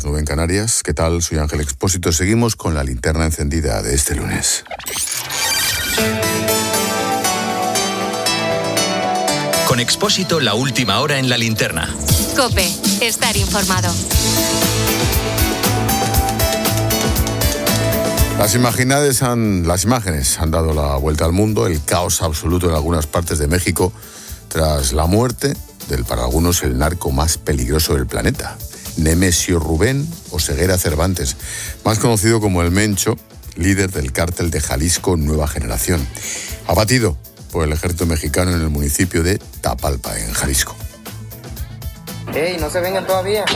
9 en Canarias. ¿Qué tal? Soy Ángel Expósito. Seguimos con la linterna encendida de este lunes. Con Expósito, la última hora en la linterna. COPE, estar informado. Las imágenes han dado la vuelta al mundo. El caos absoluto en algunas partes de México tras la muerte del, para algunos, el narco más peligroso del planeta, Nemesio Rubén Oseguera Cervantes, más conocido como El Mencho, líder del cártel de Jalisco Nueva Generación, abatido por el ejército mexicano en el municipio de Tapalpa, en Jalisco. ¡Ey, no se vengan todavía!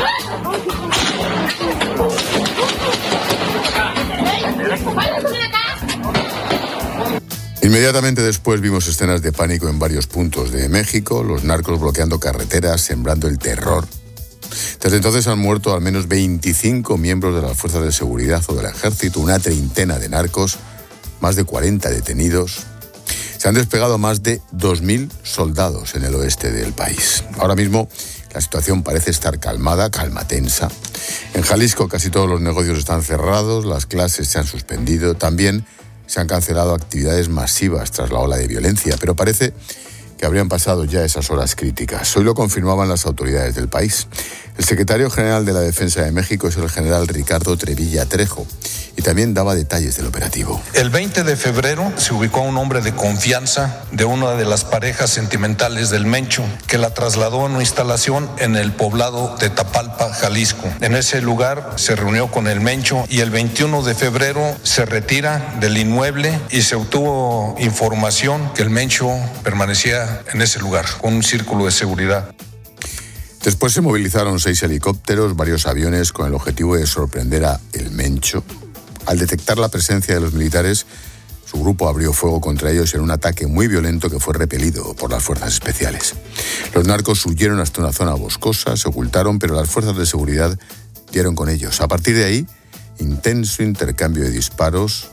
Inmediatamente después vimos escenas de pánico en varios puntos de México, los narcos bloqueando carreteras, sembrando el terror. Desde entonces han muerto al menos 25 miembros de las fuerzas de seguridad o del ejército, una treintena de narcos, más de 40 detenidos. Se han desplegado más de 2.000 soldados en el oeste del país. Ahora mismo la situación parece estar calma tensa. En Jalisco casi todos los negocios están cerrados, las clases se han suspendido, también se han cancelado actividades masivas tras la ola de violencia, pero parece que habrían pasado ya esas horas críticas. Hoy lo confirmaban las autoridades del país. El secretario general de la Defensa de México es el general Ricardo Trevilla Trejo y también daba detalles del operativo. El 20 de febrero se ubicó a un hombre de confianza de una de las parejas sentimentales del Mencho, que la trasladó a una instalación en el poblado de Tapalpa, Jalisco. En ese lugar se reunió con el Mencho y el 21 de febrero se retira del inmueble y se obtuvo información que el Mencho permanecía en ese lugar, con un círculo de seguridad. Después se movilizaron 6 helicópteros, varios aviones con el objetivo de sorprender a El Mencho. Al detectar la presencia de los militares, su grupo abrió fuego contra ellos en un ataque muy violento que fue repelido por las fuerzas especiales. Los narcos huyeron hasta una zona boscosa, se ocultaron, pero las fuerzas de seguridad dieron con ellos. A partir de ahí, intenso intercambio de disparos.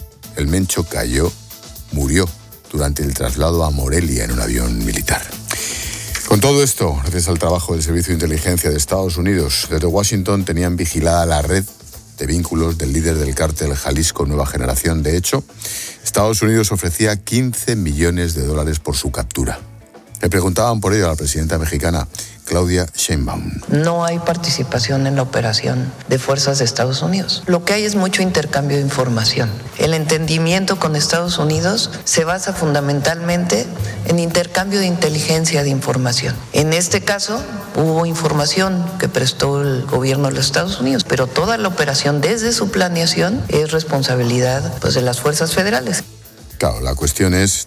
El Mencho cayó, murió durante el traslado a Morelia en un avión militar. Con todo esto, gracias al trabajo del Servicio de Inteligencia de Estados Unidos, desde Washington tenían vigilada la red de vínculos del líder del cártel Jalisco Nueva Generación. De hecho, Estados Unidos ofrecía $15 millones por su captura. Le preguntaban por ello a la presidenta mexicana, Claudia Sheinbaum. No hay participación en la operación de fuerzas de Estados Unidos. Lo que hay es mucho intercambio de información. El entendimiento con Estados Unidos se basa fundamentalmente en intercambio de inteligencia de información. En este caso, hubo información que prestó el gobierno de los Estados Unidos, pero toda la operación desde su planeación es responsabilidad de las fuerzas federales. Claro, la cuestión es,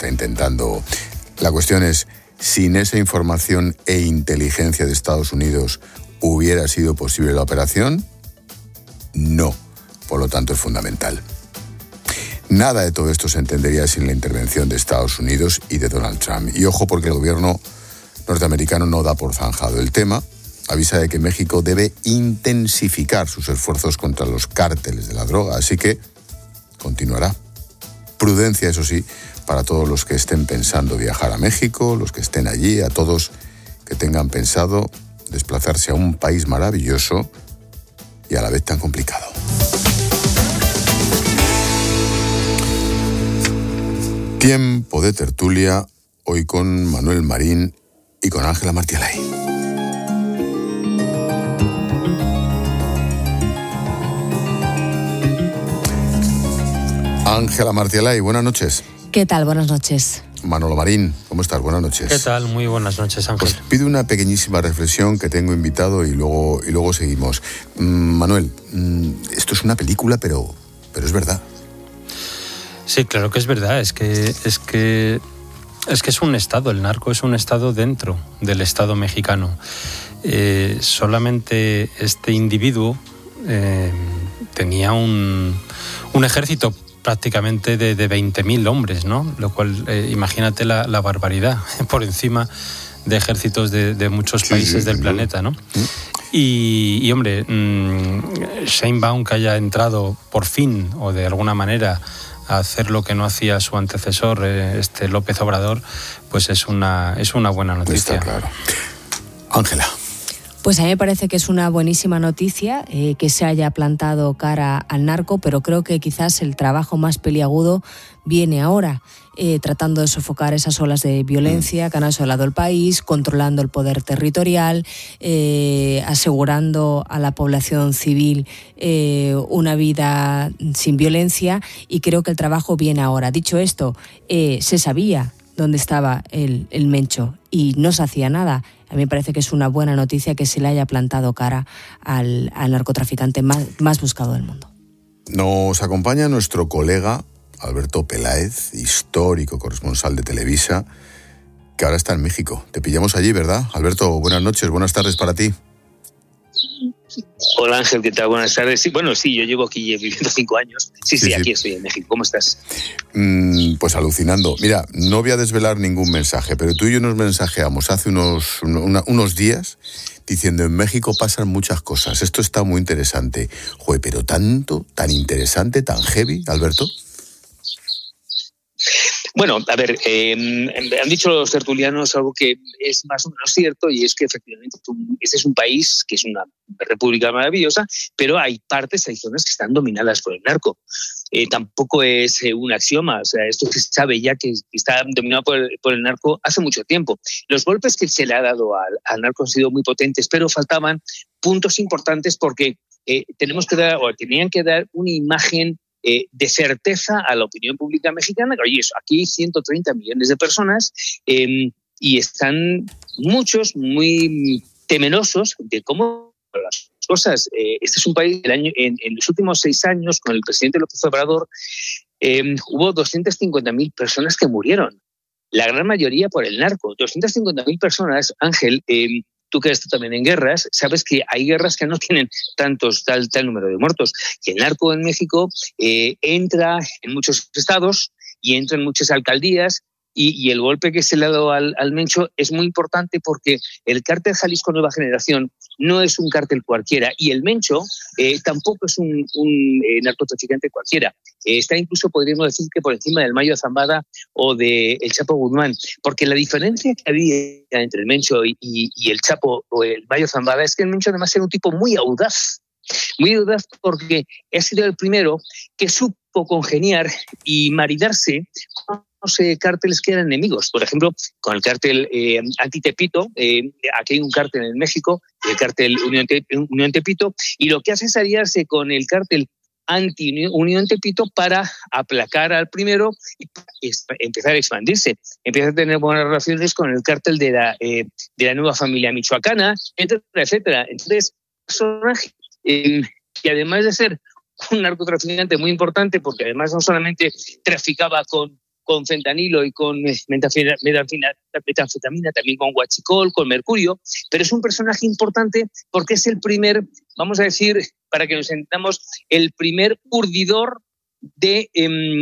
sin esa información e inteligencia de Estados Unidos, ¿hubiera sido posible la operación? No. Por lo tanto, es fundamental. Nada de todo esto se entendería sin la intervención de Estados Unidos y de Donald Trump. Y ojo, porque el gobierno norteamericano no da por zanjado el tema. Avisa de que México debe intensificar sus esfuerzos contra los cárteles de la droga. Así que continuará. Prudencia, eso sí, para todos los que estén pensando viajar a México, los que estén allí, a todos que tengan pensado desplazarse a un país maravilloso y a la vez tan complicado. Tiempo de tertulia, hoy con Manuel Marín y con Ángela Martialay. Ángela Martialay, buenas noches. ¿Qué tal? Buenas noches. Manolo Marín, ¿cómo estás? Buenas noches. ¿Qué tal? Muy buenas noches, Ángel. Os pido una pequeñísima reflexión que tengo invitado y luego seguimos. Manuel, esto es una película, pero es verdad. Sí, claro que es verdad. Es que es un estado, el narco es un estado dentro del Estado mexicano. Solamente este individuo tenía un ejército prácticamente de 20.000 hombres, ¿no? Lo cual, imagínate la barbaridad, por encima de ejércitos de muchos países del planeta, ¿no? Y hombre, Sheinbaum, que haya entrado por fin, o de alguna manera, a hacer lo que no hacía su antecesor, López Obrador, pues es una buena noticia. Está claro. Ángela. Pues a mí me parece que es una buenísima noticia que se haya plantado cara al narco, pero creo que quizás el trabajo más peliagudo viene ahora, tratando de sofocar esas olas de violencia que han asolado el país, controlando el poder territorial, asegurando a la población civil una vida sin violencia, y creo que el trabajo viene ahora. Dicho esto, se sabía dónde estaba el Mencho y no se hacía nada. A mí me parece que es una buena noticia que se le haya plantado cara al narcotraficante más buscado del mundo. Nos acompaña nuestro colega Alberto Peláez, histórico corresponsal de Televisa, que ahora está en México. Te pillamos allí, ¿verdad? Alberto, buenas noches, buenas tardes para ti. Hola Ángel, ¿qué tal? Buenas tardes. Sí, bueno, sí, yo llevo aquí viviendo 5 años. Sí, aquí estoy en México. ¿Cómo estás? Pues alucinando. Mira, no voy a desvelar ningún mensaje, pero tú y yo nos mensajeamos hace unos días diciendo en México pasan muchas cosas. Esto está muy interesante. Joder, pero tan interesante, tan heavy, Alberto. Bueno, a ver, han dicho los tertulianos algo que es más o menos cierto, y es que efectivamente este es un país que es una república maravillosa, pero hay zonas que están dominadas por el narco. Tampoco es un axioma, o sea, esto se sabe ya que está dominado por el narco hace mucho tiempo. Los golpes que se le ha dado al narco han sido muy potentes, pero faltaban puntos importantes porque tenían que dar una imagen de certeza a la opinión pública mexicana. Oye, aquí hay 130 millones de personas y están muchos muy temerosos de cómo las cosas. Este es un país, en los últimos 6 años, con el presidente López Obrador, hubo 250.000 personas que murieron, la gran mayoría por el narco. 250.000 personas, Ángel, tú que estás también en guerras, sabes que hay guerras que no tienen tal número de muertos. Y el narco en México entra en muchos estados y entra en muchas alcaldías, y el golpe que se le ha dado al Mencho es muy importante porque el cártel Jalisco Nueva Generación no es un cártel cualquiera, y el Mencho tampoco es un narcotraficante cualquiera. Está incluso, podríamos decir, que por encima del Mayo Zambada o de el Chapo Guzmán, porque la diferencia que había entre el Mencho y el Chapo o el Mayo Zambada es que el Mencho además era un tipo muy audaz porque ha sido el primero que supo congeniar y maridarse con los cárteles que eran enemigos. Por ejemplo, con el cártel Antitepito, aquí hay un cártel en México, el cártel Unión Tepito, y lo que hace es aliarse con el cártel Anti-Unión Tepito para aplacar al primero y empezar a expandirse. Empieza a tener buenas relaciones con el cártel de la nueva familia michoacana, etcétera, etcétera. Entonces, personaje que además de ser un narcotraficante muy importante, porque además no solamente traficaba con fentanilo y con metanfetamina, también con huachicol, con mercurio, pero es un personaje importante porque es el primer, vamos a decir, para que nos entendamos, el primer urdidor de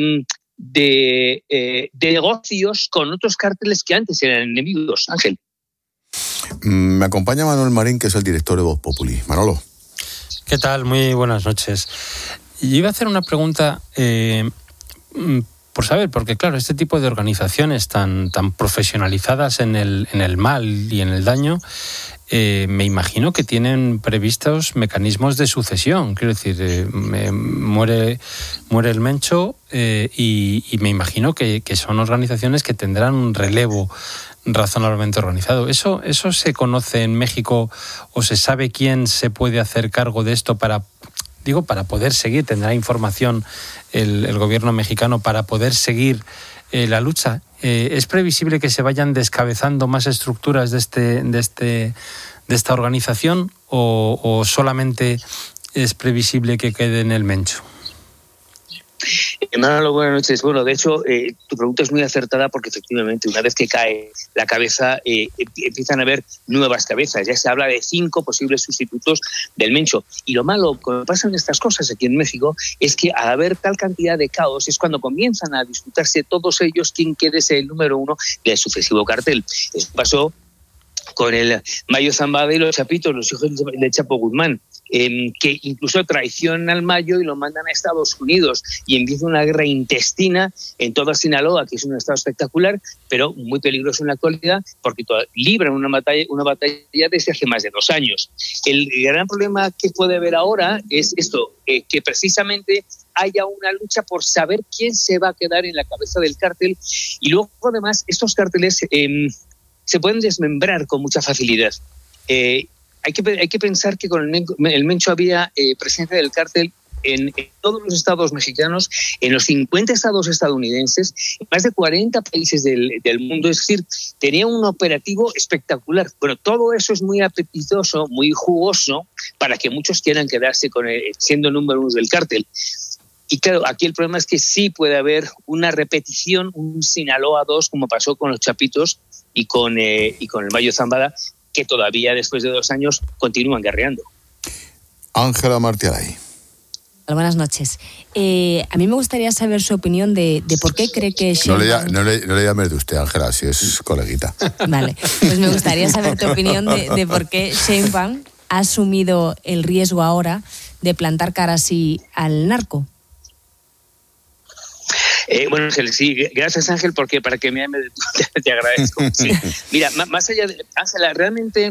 negocios con otros cárteles que antes eran enemigos. Ángel. Me acompaña Manuel Marín, que es el director de Voz Populi. Manolo. ¿Qué tal? Muy buenas noches. Yo iba a hacer una pregunta por saber, porque claro, este tipo de organizaciones tan profesionalizadas en el mal y en el daño, me imagino que tienen previstos mecanismos de sucesión. Quiero decir, muere el Mencho y me imagino que son organizaciones que tendrán un relevo razonablemente organizado. ¿Eso se conoce en México o se sabe quién se puede hacer cargo de esto para poder seguir? ¿Tendrá información el gobierno mexicano para poder seguir la lucha? ¿Es previsible que se vayan descabezando más estructuras de esta organización o solamente es previsible que quede en el Mencho? Manolo, buenas noches. Bueno, de hecho, tu pregunta es muy acertada porque efectivamente una vez que cae la cabeza empiezan a haber nuevas cabezas. Ya se habla de 5 posibles sustitutos del Mencho. Y lo malo cuando pasan estas cosas aquí en México es que al haber tal cantidad de caos es cuando comienzan a disputarse todos ellos quién quede ser el número 1 del sucesivo cartel. Eso pasó con el Mayo Zambada y los Chapitos, los hijos de Chapo Guzmán, que incluso traicionan al Mayo y lo mandan a Estados Unidos y empieza una guerra intestina en toda Sinaloa, que es un estado espectacular, pero muy peligroso en la actualidad, porque libran una batalla desde hace más de 2 años. El gran problema que puede haber ahora es esto, que precisamente haya una lucha por saber quién se va a quedar en la cabeza del cártel, y luego además estos cárteles se pueden desmembrar con mucha facilidad. Hay que pensar que con el Mencho había presencia del cártel en todos los estados mexicanos, en los 50 estados estadounidenses, en más de 40 países del mundo. Es decir, tenía un operativo espectacular. Bueno, todo eso es muy apetitoso, muy jugoso, para que muchos quieran quedarse siendo número 1 del cártel. Y claro, aquí el problema es que sí puede haber una repetición, un Sinaloa 2, como pasó con los Chapitos y con el Mayo Zambada, que todavía después de 2 años continúan guerreando. Ángela Martialay. Buenas noches. A mí me gustaría saber su opinión de por qué cree que Sheinbaum... No le llames de usted, Ángela, si es coleguita. Vale, pues me gustaría saber tu opinión de por qué Sheinbaum ha asumido el riesgo ahora de plantar cara así al narco. Bueno, Ángel, sí, gracias, Ángel, porque para que me ame te agradezco. Sí. Mira, más allá de... Ángela, realmente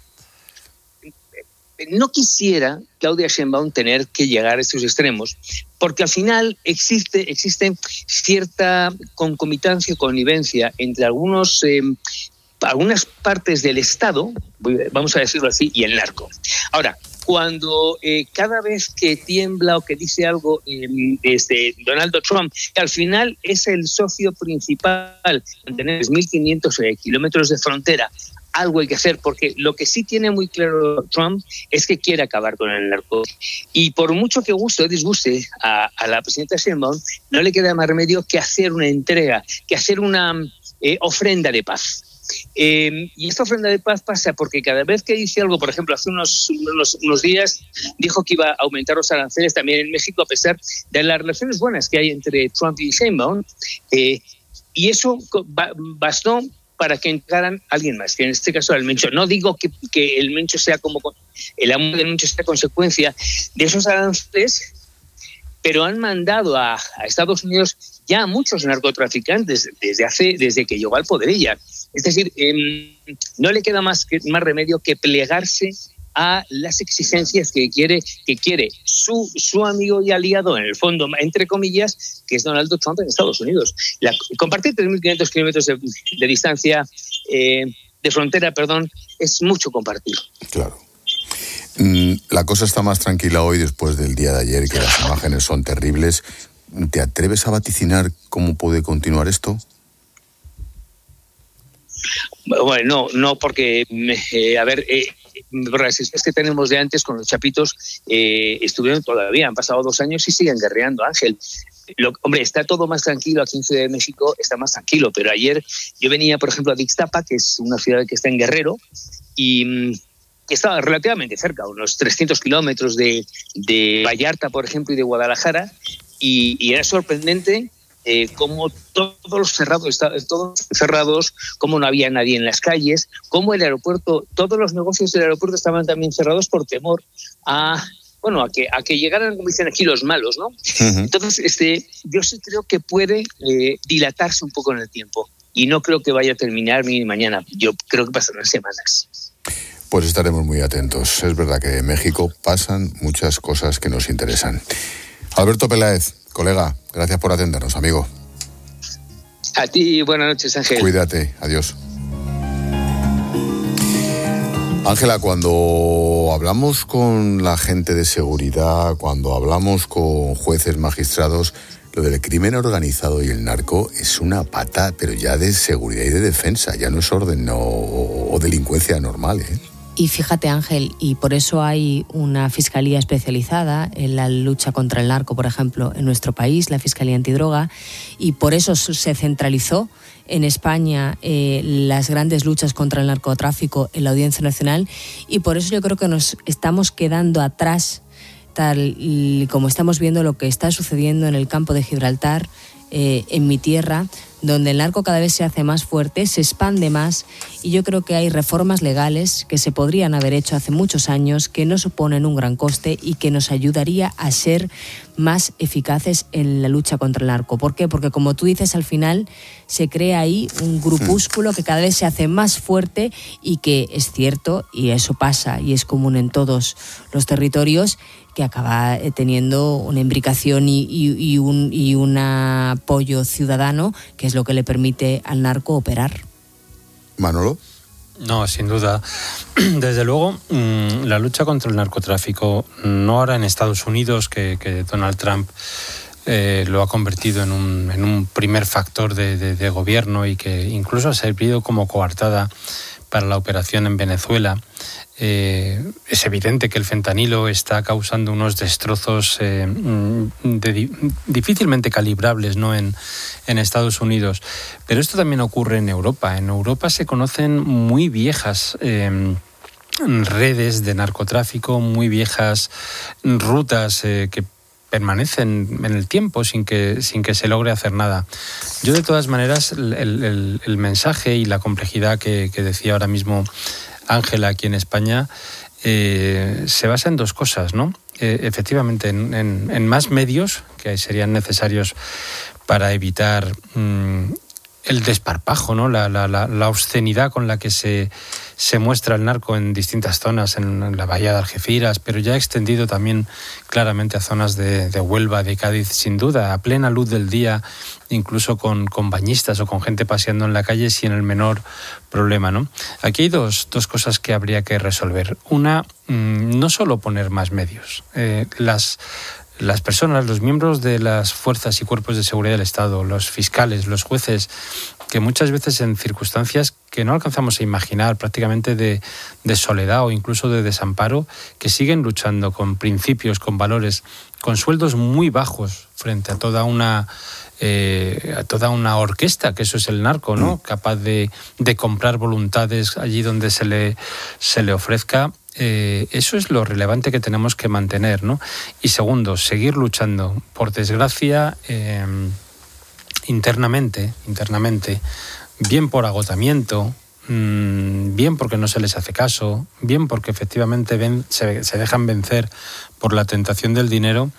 no quisiera Claudia Sheinbaum tener que llegar a estos extremos, porque al final existe cierta concomitancia, connivencia entre algunas partes del Estado, vamos a decirlo así, y el narco. Ahora, cuando cada vez que tiembla o que dice algo Donald Trump, que al final es el socio principal en tener 1.500 kilómetros de frontera, algo hay que hacer, porque lo que sí tiene muy claro Trump es que quiere acabar con el narco. Y por mucho que guste o disguste a la presidenta Sheinbaum, no le queda más remedio que hacer una entrega, que hacer una ofrenda de paz. Y esta ofrenda de paz pasa porque cada vez que dice algo, por ejemplo, hace unos días dijo que iba a aumentar los aranceles también en México, a pesar de las relaciones buenas que hay entre Trump y Sheinbaum, y eso bastó para que entraran a alguien más, que en este caso era el Mencho. No digo que el Mencho sea el amor del Mencho sea consecuencia de esos aranceles, pero han mandado a Estados Unidos ya a muchos narcotraficantes desde que llegó al poder ella. Es decir, no le queda más remedio que plegarse a las exigencias que quiere su amigo y aliado, en el fondo, entre comillas, que es Donald Trump en Estados Unidos. Compartir 3.500 kilómetros de distancia, de frontera, es mucho compartir. Claro. La cosa está más tranquila hoy después del día de ayer, que las imágenes son terribles. ¿Te atreves a vaticinar cómo puede continuar esto? Bueno, no, porque, las decisiones que tenemos de antes con los Chapitos estuvieron todavía, han pasado 2 años y siguen guerreando, Ángel. Hombre, está todo más tranquilo aquí en Ciudad de México, está más tranquilo, pero ayer yo venía, por ejemplo, a Ixtapa, que es una ciudad que está en Guerrero, y que estaba relativamente cerca, unos 300 kilómetros de Vallarta, por ejemplo, y de Guadalajara, y era sorprendente como todos cerrados, como no había nadie en las calles, como el aeropuerto, todos los negocios del aeropuerto estaban también cerrados por temor a que llegaran, como dicen aquí, los malos, ¿no? Uh-huh. Entonces, yo sí creo que puede dilatarse un poco en el tiempo, y no creo que vaya a terminar ni mañana. Yo creo que pasarán semanas. Pues estaremos muy atentos. Es verdad que en México pasan muchas cosas que nos interesan. Alberto Peláez, colega, gracias por atendernos, amigo. A ti, buenas noches, Ángel. Cuídate, adiós. Ángela, cuando hablamos con la gente de seguridad, cuando hablamos con jueces, magistrados, lo del crimen organizado y el narco es una pata, pero ya de seguridad y de defensa, ya no es orden o delincuencia normal, ¿eh? Y fíjate, Ángel, y por eso hay una fiscalía especializada en la lucha contra el narco, por ejemplo, en nuestro país, la Fiscalía Antidroga, y por eso se centralizó en España las grandes luchas contra el narcotráfico en la Audiencia Nacional, y por eso yo creo que nos estamos quedando atrás, tal y como estamos viendo lo que está sucediendo en el campo de Gibraltar, en mi tierra, donde el narco cada vez se hace más fuerte, se expande más, y yo creo que hay reformas legales que se podrían haber hecho hace muchos años, que no suponen un gran coste y que nos ayudaría a ser más eficaces en la lucha contra el narco. ¿Por qué? Porque, como tú dices, al final se crea ahí un grupúsculo que cada vez se hace más fuerte y que es cierto, y eso pasa y es común en todos los territorios, que acaba teniendo una imbricación y un apoyo ciudadano, que es lo que le permite al narco operar. Manolo. No, sin duda. Desde luego, la lucha contra el narcotráfico, no ahora en Estados Unidos, que Donald Trump lo ha convertido en un primer factor de gobierno y que incluso ha servido como coartada para la operación en Venezuela. Es evidente que el fentanilo está causando unos destrozos difícilmente calibrables, ¿no?, en Estados Unidos. Pero esto también ocurre en Europa. En Europa se conocen muy viejas redes de narcotráfico, muy viejas rutas que permanecen en el tiempo sin que se logre hacer nada. Yo, de todas maneras, el mensaje y la complejidad que decía ahora mismo Ángela aquí en España se basa en dos cosas, ¿no? Efectivamente, en más medios que serían necesarios para evitar el desparpajo, ¿no? La obscenidad con la que se muestra el narco en distintas zonas, en la bahía de Algeciras, pero ya extendido también claramente a zonas de Huelva, de Cádiz, sin duda, a plena luz del día, incluso con bañistas o con gente paseando en la calle sin el menor problema, ¿no? Aquí hay dos cosas que habría que resolver. Una, no solo poner más medios. Las personas, los miembros de las fuerzas y cuerpos de seguridad del Estado, los fiscales, los jueces, que muchas veces en circunstancias que no alcanzamos a imaginar, prácticamente de soledad o incluso de desamparo, que siguen luchando con principios, con valores, con sueldos muy bajos frente a toda una orquesta, que eso es el narco, ¿no? Capaz de comprar voluntades allí donde se le ofrezca. Eso es lo relevante que tenemos que mantener, ¿no? Y segundo, seguir luchando. Por desgracia, internamente, bien por agotamiento, bien porque no se les hace caso, bien porque efectivamente se dejan vencer por la tentación del dinero,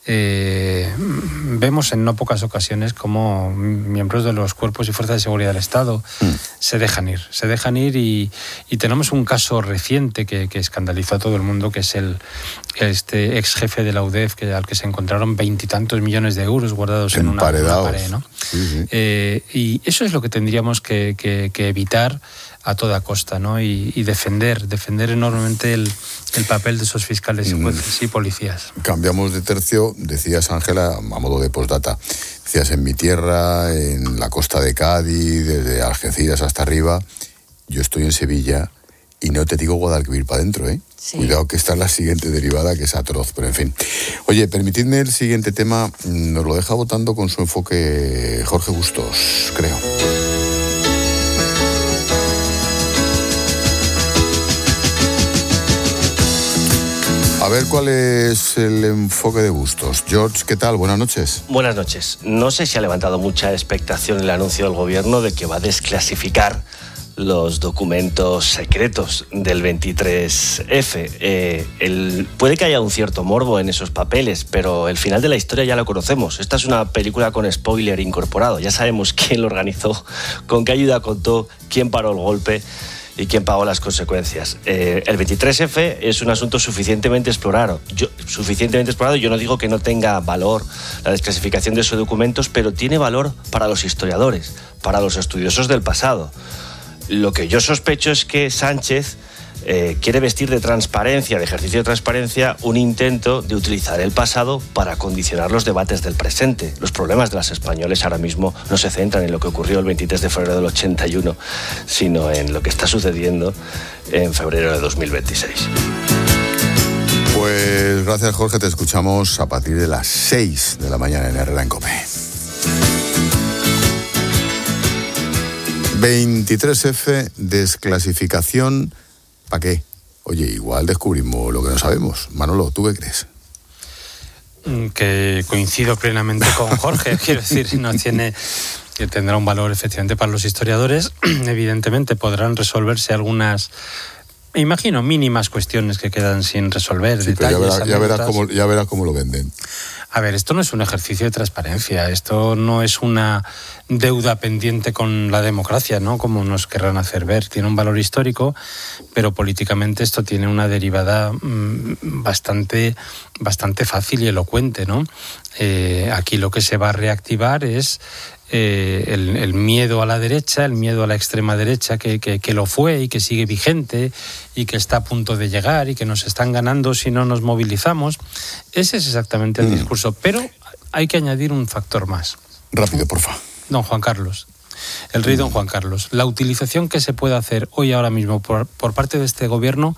vemos en no pocas ocasiones como miembros de los cuerpos y fuerzas de seguridad del Estado se dejan ir y tenemos un caso reciente que escandalizó a todo el mundo, que es este ex jefe de la UDEF, al que se encontraron 20 y tantos millones de euros guardados en una pared, ¿no? Sí. Y eso es lo que tendríamos que evitar a toda costa, ¿no? Y defender enormemente el papel de esos fiscales y jueces y policías. Cambiamos de tercio. Decías, Ángela, a modo de postdata, decías en mi tierra, en la costa de Cádiz, desde Algeciras hasta arriba. Yo estoy en Sevilla y no te digo Guadalquivir para adentro, ¿eh? Sí. Cuidado, que esta es la siguiente derivada, que es atroz, pero en fin. Oye, permitidme el siguiente tema, nos lo deja votando con su enfoque Jorge Bustos, creo. A ver cuál es el enfoque de Bustos. George, ¿qué tal? Buenas noches. Buenas noches. No sé si ha levantado mucha expectación el anuncio del gobierno de que va a desclasificar los documentos secretos del 23F. Puede que haya un cierto morbo en esos papeles, pero el final de la historia ya lo conocemos. Esta es una película con spoiler incorporado. Ya sabemos quién lo organizó, con qué ayuda contó, quién paró el golpe y quién pagó las consecuencias. El 23F es un asunto suficientemente explorado. Yo no digo que no tenga valor la desclasificación de esos documentos, pero tiene valor para los historiadores, para los estudiosos del pasado. Lo que yo sospecho es que Sánchez quiere vestir de transparencia, de ejercicio de transparencia, un intento de utilizar el pasado para condicionar los debates del presente. Los problemas de los españoles ahora mismo no se centran en lo que ocurrió el 23 de febrero del 81, sino en lo que está sucediendo en febrero de 2026. Pues gracias, Jorge. Te escuchamos a partir de las 6 de la mañana en Herrera en COPE. 23F, desclasificación. ¿Para qué? Oye, igual descubrimos lo que no sabemos. Manolo, ¿tú qué crees? Que coincido plenamente con Jorge. Quiero decir, no tiene que tendrá un valor efectivamente para los historiadores. Evidentemente podrán resolverse algunas, me imagino, mínimas cuestiones que quedan sin resolver. Sí, detalles, ya verás cómo lo venden. A ver, esto no es un ejercicio de transparencia, esto no es una deuda pendiente con la democracia, ¿no? Como nos querrán hacer ver. Tiene un valor histórico, pero políticamente esto tiene una derivada bastante fácil y elocuente, ¿no? Aquí lo que se va a reactivar es el miedo a la derecha, el miedo a la extrema derecha que lo fue y que sigue vigente y que está a punto de llegar y que nos están ganando si no nos movilizamos. Ese es exactamente el discurso, pero hay que añadir un factor más. Rápido, porfa. Don Juan Carlos, el rey don Juan Carlos, la utilización que se puede hacer hoy ahora mismo por parte de este gobierno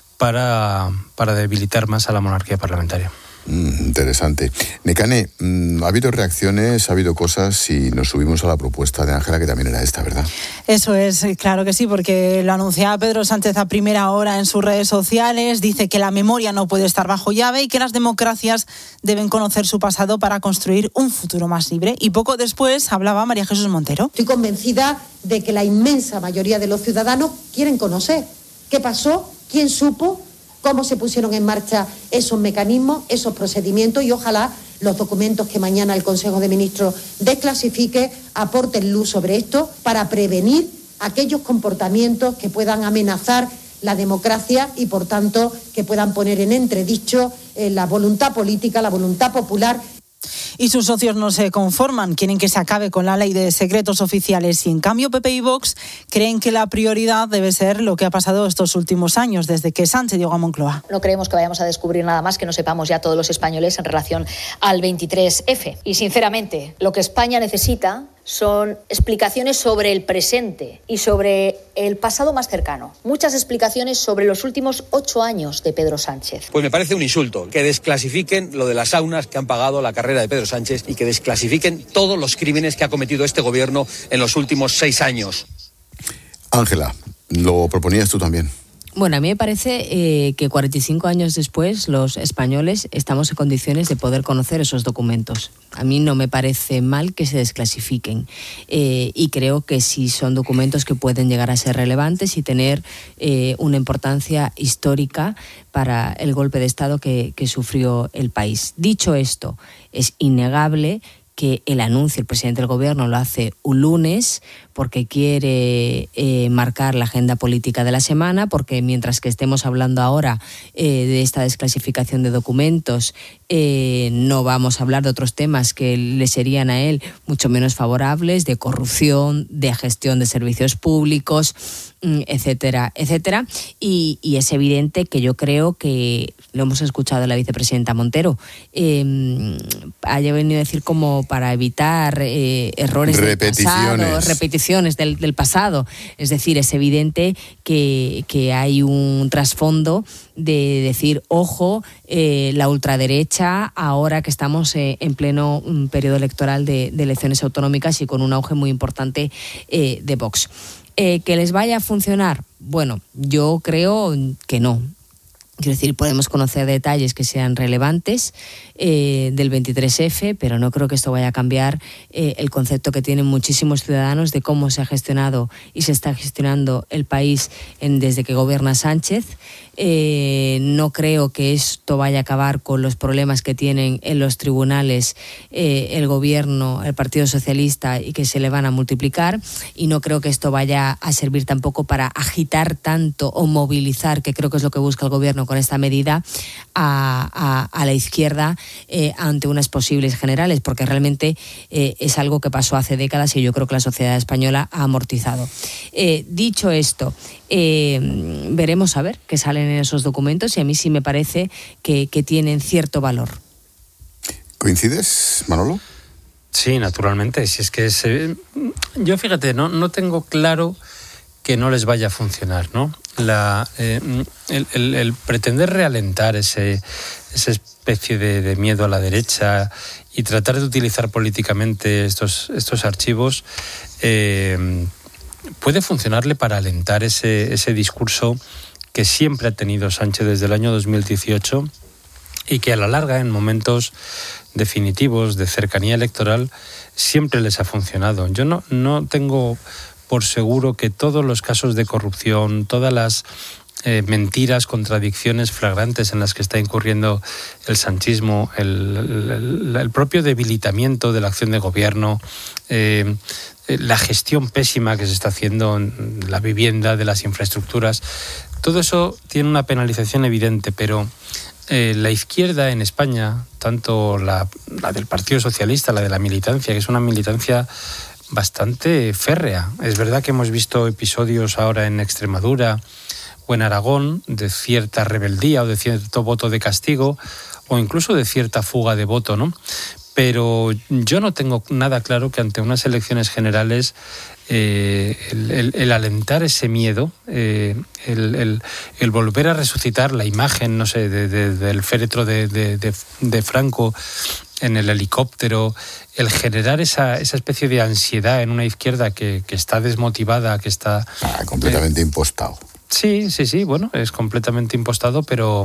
para debilitar más a la monarquía parlamentaria. Interesante. Nekane, ha habido reacciones, ha habido cosas y nos subimos a la propuesta de Ángela, que también era esta, ¿verdad? Eso es, claro que sí, porque lo anunciaba Pedro Sánchez a primera hora en sus redes sociales. Dice que la memoria no puede estar bajo llave y que las democracias deben conocer su pasado para construir un futuro más libre. Y poco después hablaba María Jesús Montero. Estoy convencida de que la inmensa mayoría de los ciudadanos quieren conocer qué pasó, quién supo, cómo se pusieron en marcha esos mecanismos, esos procedimientos, y ojalá los documentos que mañana el Consejo de Ministros desclasifique aporten luz sobre esto para prevenir aquellos comportamientos que puedan amenazar la democracia y, por tanto, que puedan poner en entredicho la voluntad política, la voluntad popular. Y sus socios no se conforman, quieren que se acabe con la ley de secretos oficiales y, en cambio, PP y Vox creen que la prioridad debe ser lo que ha pasado estos últimos años, desde que Sánchez llegó a Moncloa. No creemos que vayamos a descubrir nada más que no sepamos ya todos los españoles en relación al 23F. Y, sinceramente, lo que España necesita son explicaciones sobre el presente y sobre el pasado más cercano. Muchas explicaciones sobre los últimos 8 años de Pedro Sánchez. Pues me parece un insulto que desclasifiquen lo de las saunas que han pagado la carrera de Pedro Sánchez y que desclasifiquen todos los crímenes que ha cometido este gobierno en los últimos 6 años. Ángela, lo proponías tú también. Bueno, a mí me parece que 45 años después los españoles estamos en condiciones de poder conocer esos documentos. A mí no me parece mal que se desclasifiquen y creo que sí son documentos que pueden llegar a ser relevantes y tener una importancia histórica para el golpe de Estado que sufrió el país. Dicho esto, es innegable que el anuncio, el presidente del gobierno lo hace un lunes porque quiere marcar la agenda política de la semana, porque mientras que estemos hablando ahora de esta desclasificación de documentos, no vamos a hablar de otros temas que le serían a él mucho menos favorables, de corrupción, de gestión de servicios públicos, etcétera, etcétera. Y es evidente que yo creo que, lo hemos escuchado a la vicepresidenta Montero, haya venido a decir como para evitar errores del pasado, repeticiones del pasado. Es decir, es evidente que hay un trasfondo de decir, ojo, la ultraderecha, ahora que estamos en pleno periodo electoral de elecciones autonómicas y con un auge muy importante de Vox. ¿Que les vaya a funcionar? Bueno, yo creo que no. Quiero decir, podemos conocer detalles que sean relevantes del 23F, pero no creo que esto vaya a cambiar el concepto que tienen muchísimos ciudadanos de cómo se ha gestionado y se está gestionando el país desde que gobierna Sánchez. No creo que esto vaya a acabar con los problemas que tienen en los tribunales el gobierno, el Partido Socialista, y que se le van a multiplicar, y no creo que esto vaya a servir tampoco para agitar tanto o movilizar, que creo que es lo que busca el gobierno con esta medida, a la izquierda ante unas posibles generales, porque realmente es algo que pasó hace décadas y yo creo que la sociedad española ha amortizado. Dicho esto, veremos a ver qué salen en esos documentos, y a mí sí me parece que tienen cierto valor. ¿Coincides, Manolo? Sí, naturalmente. Si es que yo, fíjate, no tengo claro que no les vaya a funcionar, ¿no? El pretender realentar esa especie de miedo a la derecha y tratar de utilizar políticamente estos archivos puede funcionarle para alentar ese discurso que siempre ha tenido Sánchez desde el año 2018 y que a la larga, en momentos definitivos de cercanía electoral, siempre les ha funcionado. Yo no tengo por seguro que todos los casos de corrupción, todas las mentiras, contradicciones flagrantes en las que está incurriendo el sanchismo, el propio debilitamiento de la acción de gobierno, la gestión pésima que se está haciendo en la vivienda, de las infraestructuras, todo eso tiene una penalización evidente, pero la izquierda en España, tanto la del Partido Socialista, la de la militancia, que es una militancia bastante férrea. Es verdad que hemos visto episodios ahora en Extremadura o en Aragón de cierta rebeldía o de cierto voto de castigo o incluso de cierta fuga de voto, ¿no? Pero yo no tengo nada claro que ante unas elecciones generales el alentar ese miedo, el volver a resucitar la imagen, no sé, del féretro de Franco en el helicóptero, el generar esa especie de ansiedad en una izquierda que está desmotivada, que está... completamente impostado. Sí, bueno, es completamente impostado, pero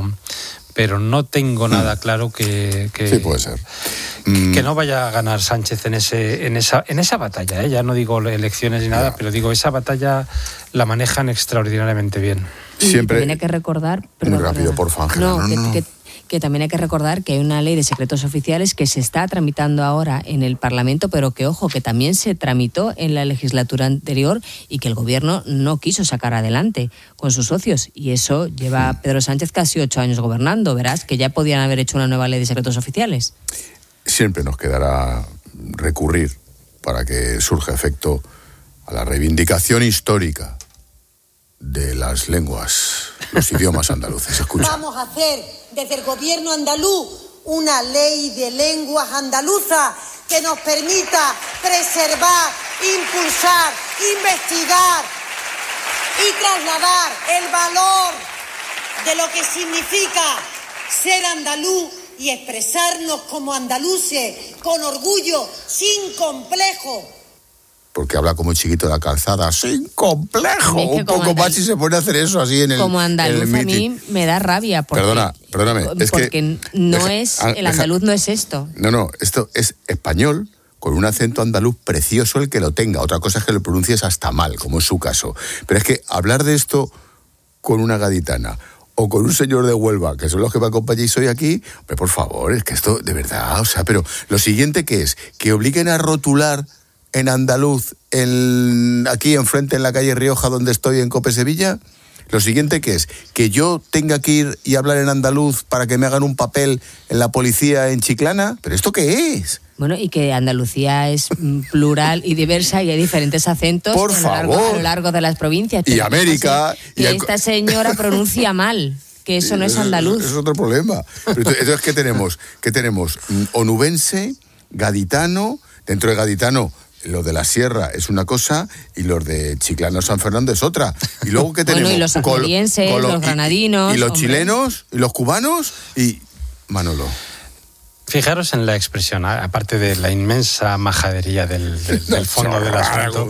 no tengo nada claro que sí, puede ser. Que no vaya a ganar Sánchez en esa batalla, ¿eh? Ya no digo elecciones ni nada, pero digo, esa batalla la manejan extraordinariamente bien. Siempre. También hay que recordar... Muy rápido, por favor. No. Que también hay que recordar que hay una ley de secretos oficiales que se está tramitando ahora en el Parlamento, pero que, ojo, que también se tramitó en la legislatura anterior y que el Gobierno no quiso sacar adelante con sus socios. Y eso lleva a Pedro Sánchez casi 8 años gobernando. Verás que ya podían haber hecho una nueva ley de secretos oficiales. Siempre nos quedará recurrir, para que surja efecto, a la reivindicación histórica de las lenguas, los idiomas andaluces. Escucha. Vamos a hacer desde el gobierno andaluz una ley de lenguas andaluzas que nos permita preservar, impulsar, investigar y trasladar el valor de lo que significa ser andaluz y expresarnos como andaluces con orgullo, sin complejo. Porque habla como chiquito de la calzada, sin complejo. Un poco más y se pone a hacer eso así en el como andaluz a mí me da rabia. Porque, perdóname. Porque el andaluz no es esto. No, esto es español con un acento andaluz precioso el que lo tenga. Otra cosa es que lo pronuncies hasta mal, como es su caso. Pero es que hablar de esto con una gaditana o con un señor de Huelva, que son los que me acompañáis hoy aquí, por favor, es que esto de verdad, pero lo siguiente que es, que obliguen a rotular en andaluz, aquí enfrente en la calle Rioja, donde estoy en Cope Sevilla, lo siguiente que es, que yo tenga que ir y hablar en andaluz para que me hagan un papel en la policía en Chiclana, ¿pero esto qué es? Bueno, y que Andalucía es plural y diversa y hay diferentes acentos a lo largo de las provincias. Y América... Y esta señora pronuncia mal, que eso no es andaluz. Es otro problema. Entonces, ¿qué tenemos? Onubense, gaditano, dentro de gaditano... Lo de la sierra es una cosa y los de Chiclana San Fernando es otra. Y luego ¿qué tenemos? Y los almerienses, los granadinos... Y los chilenos, y los cubanos, y... Manolo. Fijaros en la expresión, aparte de la inmensa majadería del fondo del asunto.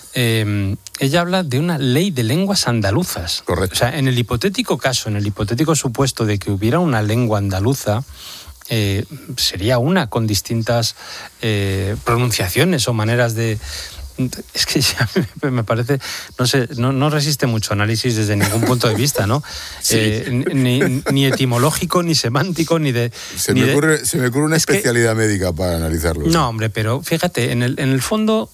Ella habla de una ley de lenguas andaluzas. Correcto. O sea, en el hipotético caso, en el hipotético supuesto de que hubiera una lengua andaluza... sería una con distintas pronunciaciones o maneras de... Es que ya me parece, no sé, no resiste mucho análisis desde ningún punto de vista, ¿no? Sí. Ni etimológico, ni semántico, ni de... Se me ocurre una especialidad médica para analizarlo. No, hombre, pero fíjate, en el fondo,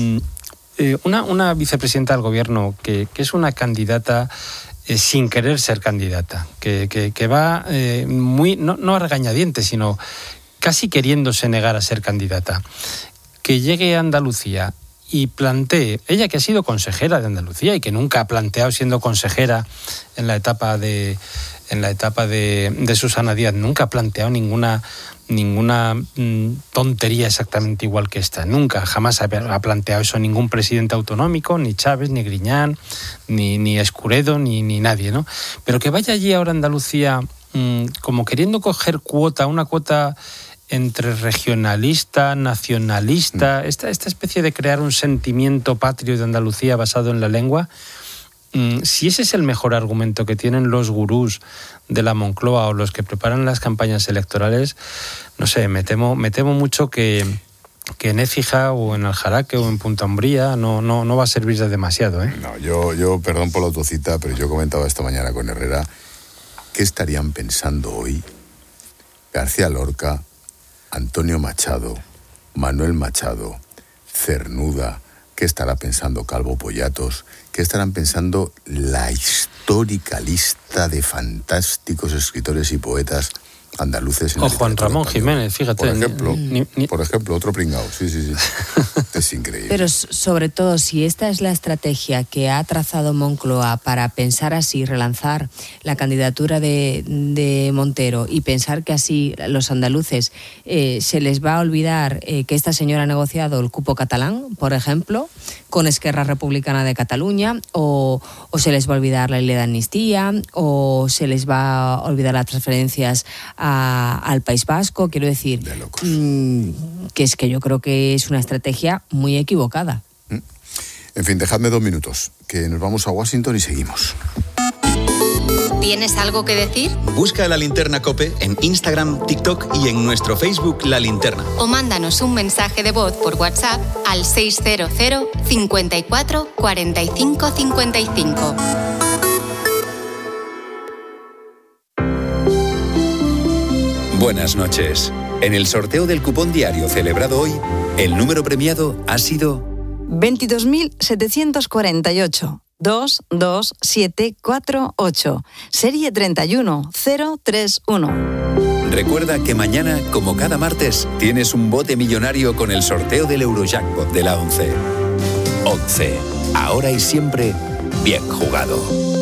una vicepresidenta del gobierno que es una candidata... sin querer ser candidata, que va muy, no a regañadientes, sino casi queriéndose negar a ser candidata, que llegue a Andalucía y plantee, ella que ha sido consejera de Andalucía y que nunca ha planteado siendo consejera en la etapa de Susana Díaz, nunca ha planteado ninguna tontería exactamente igual que esta. Nunca, jamás ha planteado eso ningún presidente autonómico, ni Chávez, ni Griñán, ni Escuredo, ni nadie, ¿no? Pero que vaya allí ahora a Andalucía como queriendo coger una cuota entre regionalista, nacionalista, esta especie de crear un sentimiento patrio de Andalucía basado en la lengua. Si ese es el mejor argumento que tienen los gurús de la Moncloa o los que preparan las campañas electorales, no sé, me temo mucho que en Écija o en Aljaraque o en Punta Umbría no va a servir de demasiado, ¿eh? No, yo perdón por la autocita, pero yo comentaba esta mañana con Herrera, ¿qué estarían pensando hoy García Lorca, Antonio Machado, Manuel Machado, Cernuda? ¿Qué estará pensando Calvo Pollatos? ¿Qué estarán pensando la histórica lista de fantásticos escritores y poetas andaluces? O Juan Ramón Jiménez, fíjate. Por ejemplo, otro pringao. Sí. Es increíble. Pero sobre todo, si esta es la estrategia que ha trazado Moncloa para pensar así, relanzar la candidatura de Montero y pensar que así los andaluces se les va a olvidar que esta señora ha negociado el cupo catalán, por ejemplo, con Esquerra Republicana de Cataluña, o se les va a olvidar la ley de amnistía, o se les va a olvidar las transferencias al País Vasco. Quiero decir que es que yo creo que es una estrategia muy equivocada. En fin, dejadme 2 minutos, que nos vamos a Washington y seguimos. ¿Tienes algo que decir? Busca La Linterna COPE en Instagram, TikTok y en nuestro Facebook La Linterna. O mándanos un mensaje de voz por WhatsApp al 600 54 45 55. Buenas noches. En el sorteo del cupón diario celebrado hoy, el número premiado ha sido 22.748. 22748. Serie 31031. Recuerda que mañana, como cada martes, tienes un bote millonario con el sorteo del Eurojackpot de la 11. 11. Ahora y siempre, bien jugado.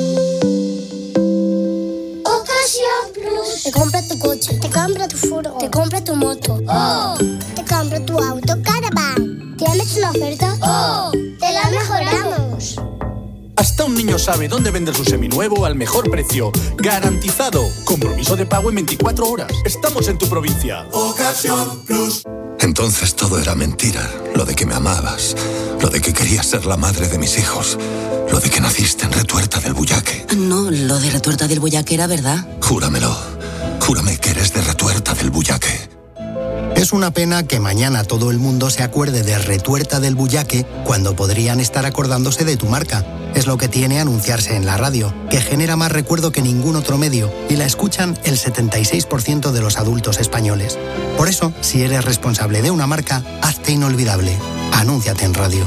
Ocasión Plus. Te compra tu coche, te compra tu furgo, te compra tu moto. ¡Oh! Te compra tu auto Caravan. ¿Tienes una oferta? ¡Oh! ¡Te la mejoramos! Hasta un niño sabe dónde vender su seminuevo al mejor precio. ¡Garantizado! Compromiso de pago en 24 horas. Estamos en tu provincia. Ocasión Plus. Entonces todo era mentira. Lo de que me amabas. Lo de que querías ser la madre de mis hijos. Lo de que naciste en Retuerta del Bullaque. No, lo de Retuerta del Bullaque era verdad. Júramelo. Júrame que eres de Retuerta del Bullaque. Es una pena que mañana todo el mundo se acuerde de Retuerta del Bullaque cuando podrían estar acordándose de tu marca. Es lo que tiene anunciarse en la radio, que genera más recuerdo que ningún otro medio y la escuchan el 76% de los adultos españoles. Por eso, si eres responsable de una marca, hazte inolvidable. Anúnciate en radio.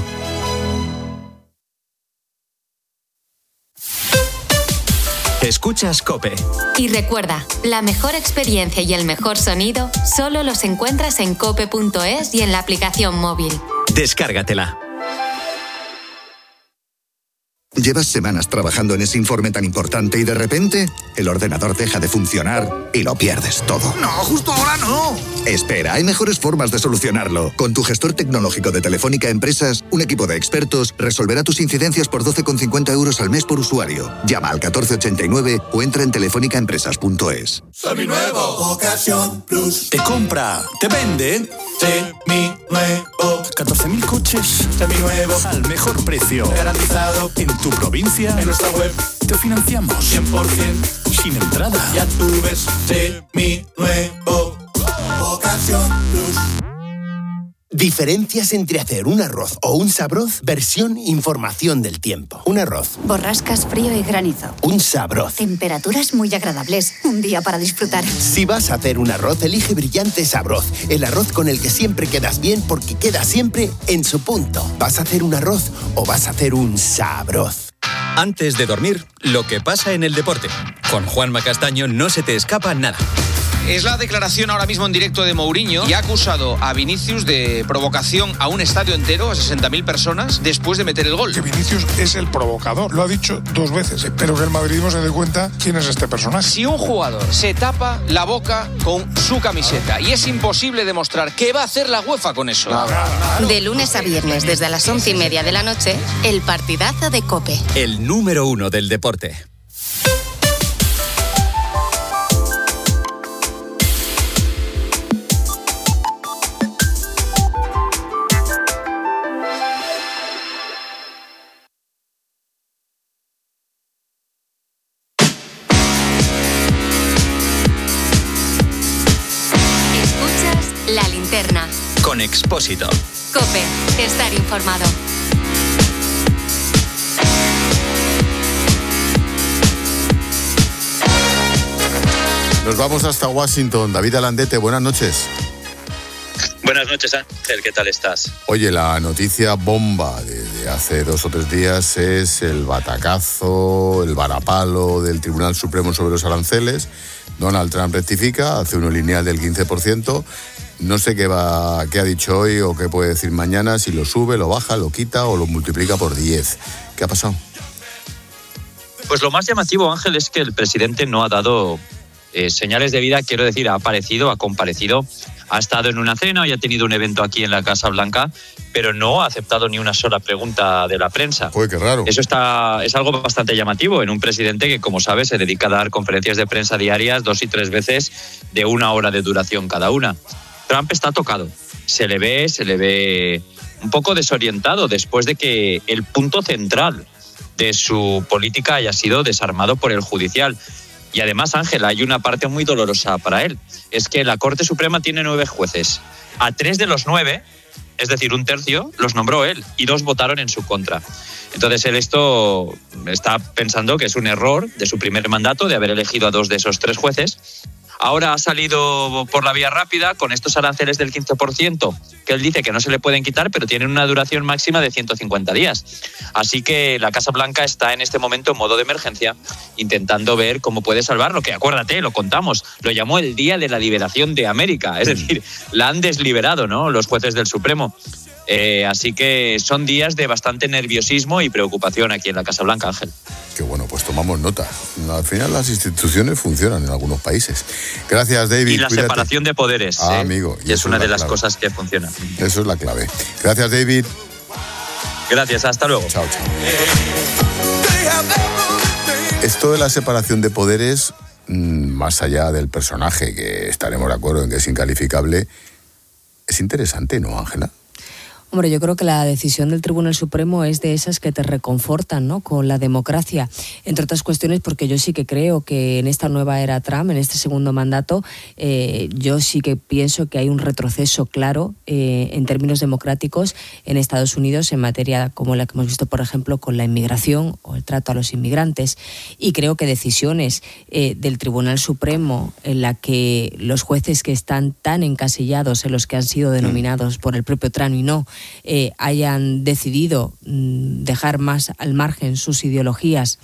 Escuchas COPE. Y recuerda, la mejor experiencia y el mejor sonido solo los encuentras en cope.es y en la aplicación móvil. Descárgatela. Llevas semanas trabajando en ese informe tan importante y de repente el ordenador deja de funcionar y lo pierdes todo. ¡No, justo ahora no! Espera, hay mejores formas de solucionarlo. Con tu gestor tecnológico de Telefónica Empresas, un equipo de expertos resolverá tus incidencias por 12,50 € al mes por usuario. Llama al 1489 o entra en telefónicaempresas.es. Seminuevo. Ocasión Plus. Te compra, te vende. Seminuevo. 14.000 coches. Seminuevos. Al mejor precio. Garantizado. En tu provincia. En nuestra web. Te financiamos. 100%. Sin entrada. Ya tú ves. Seminuevo. Ocasión Plus. Diferencias entre hacer un arroz o un sabroz, versión información del tiempo. Un arroz. Borrascas, frío y granizo. Un sabroz. Temperaturas muy agradables. Un día para disfrutar. Si vas a hacer un arroz, elige Brillante Sabroz. El arroz con el que siempre quedas bien porque queda siempre en su punto. ¿Vas a hacer un arroz o vas a hacer un sabroz? Antes de dormir, lo que pasa en el deporte. Con Juanma Castaño no se te escapa nada. Es la declaración ahora mismo en directo de Mourinho y ha acusado a Vinicius de provocación a un estadio entero, a 60.000 personas, después de meter el gol. Que Vinicius es el provocador, lo ha dicho 2 veces. Espero que el madridismo se dé cuenta quién es este personaje. Si un jugador se tapa la boca con su camiseta y es imposible demostrar qué va a hacer la UEFA con eso. De lunes a viernes, desde las 11:30 de la noche, el partidazo de COPE. El número 1 del deporte. eterna. Con Expósito. COPE. Estar informado. Nos vamos hasta Washington. David Alandete, buenas noches. Buenas noches, Ángel, ¿qué tal estás? Oye, la noticia bomba de hace 2 o 3 días es el batacazo, el varapalo del Tribunal Supremo sobre los aranceles. Donald Trump rectifica, hace uno lineal del 15%. No sé qué ha dicho hoy o qué puede decir mañana, si lo sube, lo baja, lo quita o lo multiplica por 10. ¿Qué ha pasado? Pues lo más llamativo, Ángel, es que el presidente no ha dado señales de vida, quiero decir, ha comparecido, ha estado en una cena y ha tenido un evento aquí en la Casa Blanca, pero no ha aceptado ni una sola pregunta de la prensa. Uy, qué raro. Eso es algo bastante llamativo en un presidente que, como sabes, se dedica a dar conferencias de prensa diarias 2 y 3 veces de 1 hora de duración cada una. Trump está tocado, se le ve un poco desorientado después de que el punto central de su política haya sido desarmado por el judicial. Y además, Ángel, hay una parte muy dolorosa para él. Es que la Corte Suprema tiene 9 jueces. A 3 de los 9, es decir, 1/3, los nombró él y 2 votaron en su contra. Entonces él esto está pensando que es un error de su primer mandato de haber elegido a 2 de esos 3 jueces. Ahora ha salido por la vía rápida con estos aranceles del 15%, que él dice que no se le pueden quitar, pero tienen una duración máxima de 150 días. Así que la Casa Blanca está en este momento en modo de emergencia, intentando ver cómo puede salvarlo, que acuérdate, lo contamos, lo llamó el Día de la Liberación de América, es decir, la han desliberado, ¿no?, los jueces del Supremo. Así que son días de bastante nerviosismo y preocupación aquí en la Casa Blanca, Ángel. Qué bueno, pues tomamos nota. Al final las instituciones funcionan en algunos países. Gracias, David. Y la cuídate. separación de poderes. Amigo. Y es una de las cosas que funciona. Eso es la clave. Gracias, David. Gracias, hasta luego. Chao, chao. Esto de la separación de poderes, más allá del personaje, que estaremos de acuerdo en que es incalificable, es interesante, ¿no, Ángela? Hombre, yo creo que la decisión del Tribunal Supremo es de esas que te reconfortan, ¿no?, con la democracia. Entre otras cuestiones porque yo sí que creo que en esta nueva era Trump, en este segundo mandato, yo sí que pienso que hay un retroceso claro en términos democráticos en Estados Unidos en materia como la que hemos visto, por ejemplo, con la inmigración o el trato a los inmigrantes. Y creo que decisiones del Tribunal Supremo en la que los jueces que están tan encasillados en los que han sido denominados por el propio Trump y no, hayan decidido dejar más al margen sus ideologías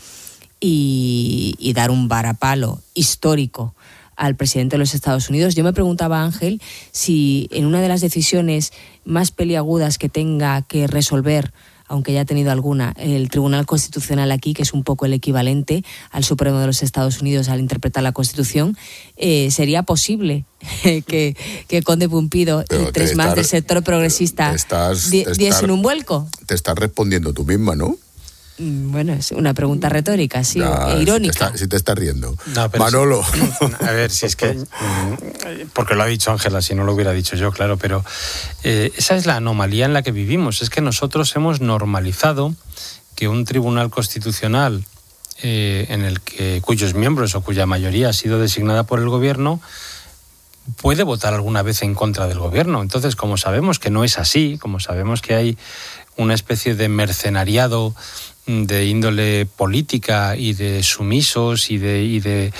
y dar un varapalo histórico al presidente de los Estados Unidos. Yo me preguntaba, Ángel, si en una de las decisiones más peliagudas que tenga que resolver, aunque ya ha tenido alguna, el Tribunal Constitucional aquí, que es un poco el equivalente al Supremo de los Estados Unidos al interpretar la Constitución, sería posible que Conde Pumpido y 3 más del sector progresista diesen un vuelco. Te estás respondiendo tú misma, ¿no? Bueno, es una pregunta retórica, sí, irónica. Si te estás riendo. No, Manolo. A ver, si es que... Porque lo ha dicho Ángela, si no lo hubiera dicho yo, claro, pero esa es la anomalía en la que vivimos. Es que nosotros hemos normalizado que un tribunal constitucional cuyos miembros o cuya mayoría ha sido designada por el gobierno puede votar alguna vez en contra del gobierno. Entonces, como sabemos que no es así, como sabemos que hay una especie de mercenariado de índole política y de sumisos y de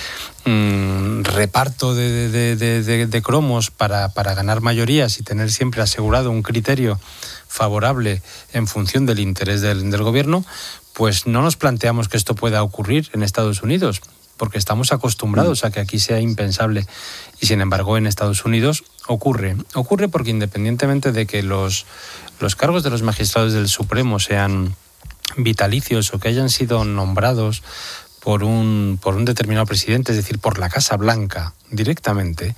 reparto de cromos para ganar mayorías y tener siempre asegurado un criterio favorable en función del interés del gobierno, pues no nos planteamos que esto pueda ocurrir en Estados Unidos, porque estamos acostumbrados a que aquí sea impensable. Y sin embargo en Estados Unidos ocurre porque independientemente de que los cargos de los magistrados del Supremo sean vitalicios o que hayan sido nombrados por un determinado presidente, es decir, por la Casa Blanca directamente,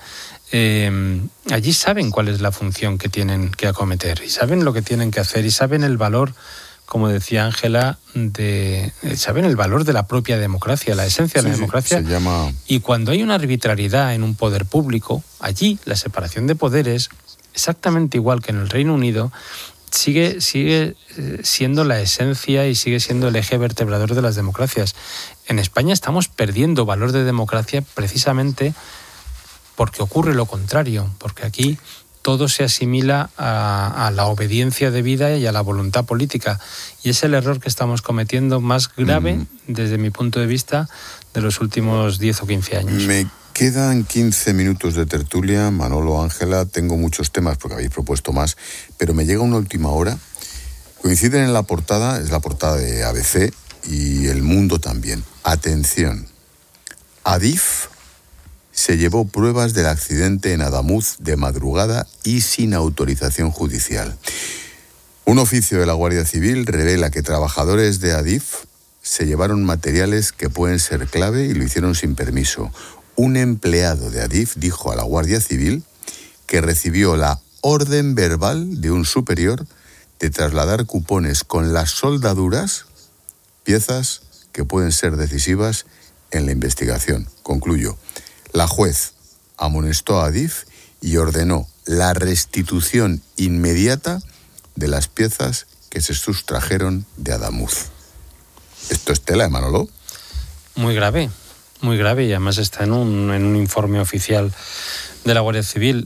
allí saben cuál es la función que tienen que acometer y saben lo que tienen que hacer y saben el valor, como decía Ángela, saben el valor de la propia democracia, la esencia de la democracia. Y cuando hay una arbitrariedad en un poder público, allí la separación de poderes, exactamente igual que en el Reino Unido, sigue siendo la esencia y sigue siendo el eje vertebrador de las democracias. En España estamos perdiendo valor de democracia precisamente porque ocurre lo contrario, porque aquí todo se asimila a la obediencia debida y a la voluntad política. Y es el error que estamos cometiendo más grave, desde mi punto de vista, de los últimos 10 o 15 años. Me quedan 15 minutos de tertulia. Manolo, Ángela, tengo muchos temas porque habéis propuesto más, pero me llega una última hora. Coinciden en la portada, es la portada de ABC y El Mundo también. Atención, Adif se llevó pruebas del accidente en Adamuz de madrugada y sin autorización judicial. Un oficio de la Guardia Civil revela que trabajadores de Adif se llevaron materiales que pueden ser clave y lo hicieron sin permiso. Un empleado de Adif dijo a la Guardia Civil que recibió la orden verbal de un superior de trasladar cupones con las soldaduras, piezas que pueden ser decisivas en la investigación. Concluyo. La juez amonestó a Adif y ordenó la restitución inmediata de las piezas que se sustrajeron de Adamuz. ¿Esto es tela, Manolo? Muy grave, y además está en un informe oficial de la Guardia Civil.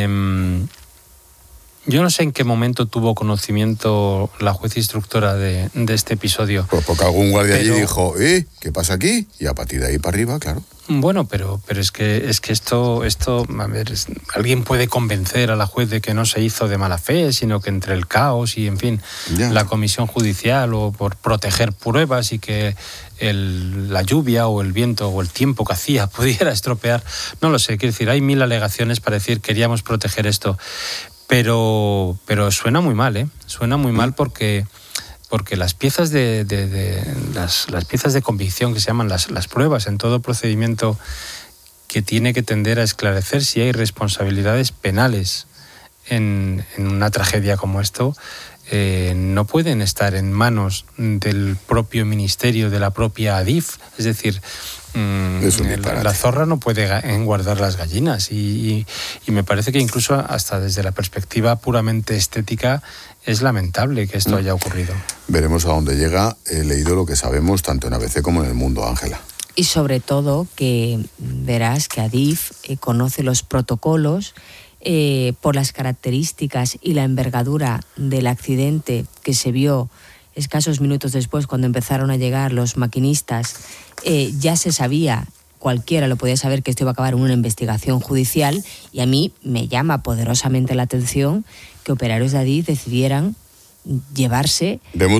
Yo no sé en qué momento tuvo conocimiento la juez instructora de este episodio. Pues porque algún guardia allí dijo, ¿qué pasa aquí? Y a partir de ahí para arriba, claro. Bueno, pero es que esto, a ver, alguien puede convencer a la juez de que no se hizo de mala fe, sino que entre el caos y, en fin, la comisión judicial o por proteger pruebas y que la lluvia o el viento o el tiempo que hacía pudiera estropear, no lo sé, quiero decir, hay 1000 alegaciones para decir queríamos proteger esto. Pero suena muy mal, ¿eh? Suena muy mal porque las piezas las piezas de convicción, que se llaman las pruebas en todo procedimiento que tiene que tender a esclarecer si hay responsabilidades penales en una tragedia como esto, no pueden estar en manos del propio ministerio, de la propia Adif. Es decir, la zorra no puede guardar las gallinas y me parece que incluso hasta desde la perspectiva puramente estética es lamentable que esto haya ocurrido. Veremos a dónde llega. He leído lo que sabemos tanto en ABC como en El Mundo, Ángela. Y sobre todo que verás que Adif conoce los protocolos por las características y la envergadura del accidente que se vio escasos minutos después, cuando empezaron a llegar los maquinistas. Ya se sabía, cualquiera lo podía saber, que esto iba a acabar en una investigación judicial, y a mí me llama poderosamente la atención que operarios de Adif decidieran llevarse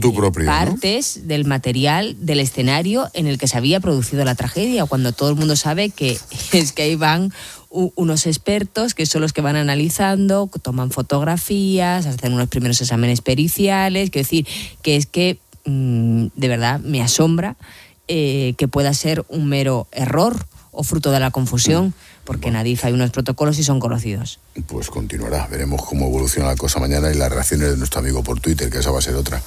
partes, ¿no?, del material del escenario en el que se había producido la tragedia, cuando todo el mundo sabe que es que ahí van unos expertos que son los que van analizando, toman fotografías, hacen unos primeros exámenes periciales. Quiero decir que es que de verdad me asombra que pueda ser un mero error o fruto de la confusión, porque en Adif hay unos protocolos y son conocidos. Pues continuará, veremos cómo evoluciona la cosa mañana y las reacciones de nuestro amigo por Twitter, que esa va a ser otra.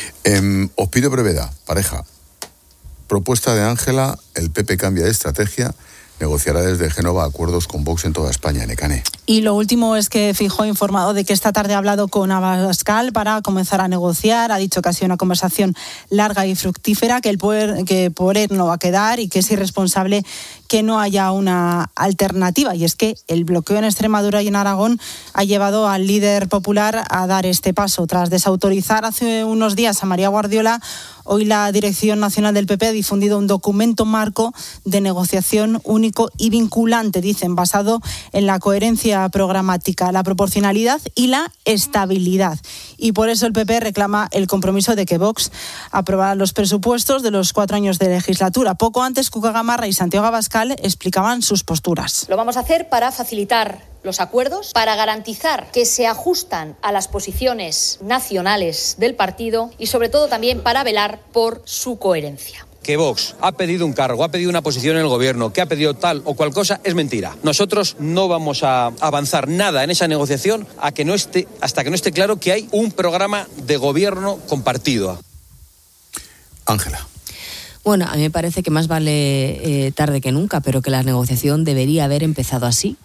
Os pido brevedad, pareja. Propuesta de Ángela, el PP cambia de estrategia, negociará desde Génova acuerdos con Vox en toda España, Nekane. Y lo último es que Feijóo ha informado de que esta tarde ha hablado con Abascal para comenzar a negociar. Ha dicho que ha sido una conversación larga y fructífera, que por él no va a quedar y que es irresponsable que no haya una alternativa. Y es que el bloqueo en Extremadura y en Aragón ha llevado al líder popular a dar este paso. Tras desautorizar hace unos días a María Guardiola, hoy la Dirección Nacional del PP ha difundido un documento marco de negociación único y vinculante, dicen, basado en la coherencia programática, la proporcionalidad y la estabilidad. Y por eso el PP reclama el compromiso de que Vox aprobará los presupuestos de los 4 años de legislatura. Poco antes, Cuca Gamarra y Santiago Abascal explicaban sus posturas. Lo vamos a hacer para facilitar los acuerdos, para garantizar que se ajustan a las posiciones nacionales del partido y sobre todo también para velar por su coherencia. Que Vox ha pedido un cargo, ha pedido una posición en el gobierno, que ha pedido tal o cual cosa, es mentira. Nosotros no vamos a avanzar nada en esa negociación hasta que no esté claro que hay un programa de gobierno compartido. Ángela. Bueno, a mí me parece que más vale tarde que nunca, pero que la negociación debería haber empezado así.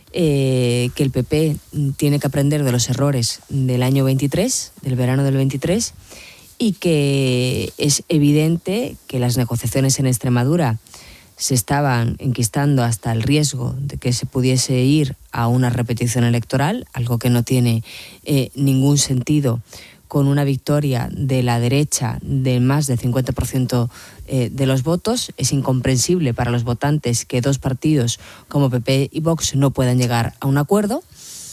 Que el PP tiene que aprender de los errores del año 23, del verano del 23, y que es evidente que las negociaciones en Extremadura se estaban enquistando hasta el riesgo de que se pudiese ir a una repetición electoral, algo que no tiene ningún sentido con una victoria de la derecha de más del 50% de los votos. Es incomprensible para los votantes que dos partidos como PP y Vox no puedan llegar a un acuerdo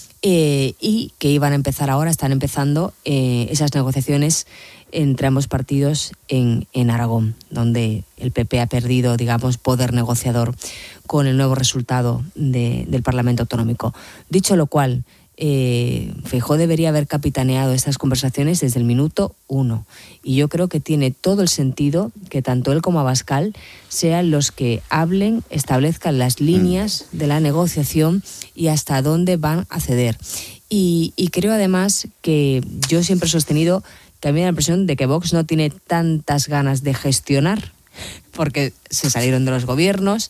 y que iban a empezar ahora, están empezando esas negociaciones entre ambos partidos en Aragón, donde el PP ha perdido, digamos, poder negociador con el nuevo resultado del Parlamento Autonómico. Dicho lo cual, Feijóo debería haber capitaneado estas conversaciones desde el minuto 1 y yo creo que tiene todo el sentido que tanto él como Abascal sean los que hablen, establezcan las líneas de la negociación y hasta dónde van a ceder. Y creo además que yo siempre he sostenido que a mí me da la impresión de que Vox no tiene tantas ganas de gestionar, porque se salieron de los gobiernos,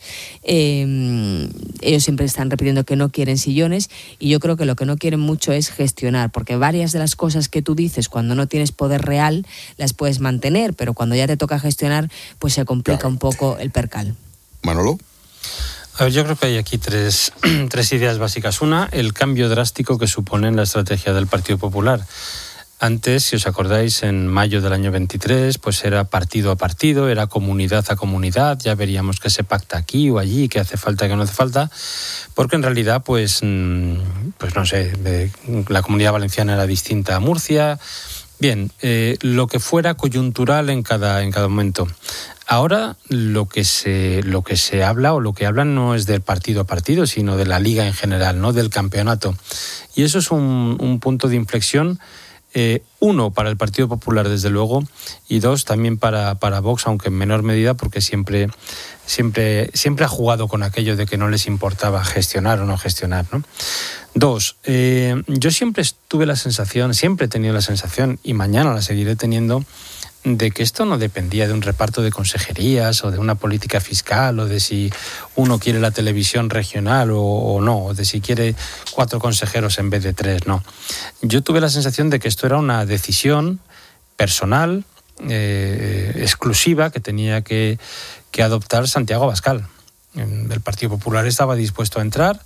ellos siempre están repitiendo que no quieren sillones, y yo creo que lo que no quieren mucho es gestionar, porque varias de las cosas que tú dices cuando no tienes poder real las puedes mantener, pero cuando ya te toca gestionar pues se complica un poco el percal. Manolo. A ver, yo creo que hay aquí tres ideas básicas. Una, el cambio drástico que supone en la estrategia del Partido Popular. Antes, si os acordáis, en mayo del año 23, pues era partido a partido, era comunidad a comunidad, ya veríamos que se pacta aquí o allí, que hace falta, que no hace falta, porque en realidad, pues no sé, la Comunidad Valenciana era distinta a Murcia. Bien, lo que fuera coyuntural en cada momento. Ahora lo que se habla o lo que hablan no es del partido a partido, sino de la liga en general, ¿no? Del campeonato. Y eso es un punto de inflexión. Uno, para el Partido Popular, desde luego, y dos, también para Vox, aunque en menor medida, porque siempre ha jugado con aquello de que no les importaba gestionar o no gestionar, ¿no? Dos, yo siempre he tenido la sensación, y mañana la seguiré teniendo, de que esto no dependía de un reparto de consejerías o de una política fiscal o de si uno quiere la televisión regional o no, o de si quiere 4 consejeros en vez de 3, no. Yo tuve la sensación de que esto era una decisión personal, exclusiva, que tenía que adoptar Santiago Abascal. El Partido Popular estaba dispuesto a entrar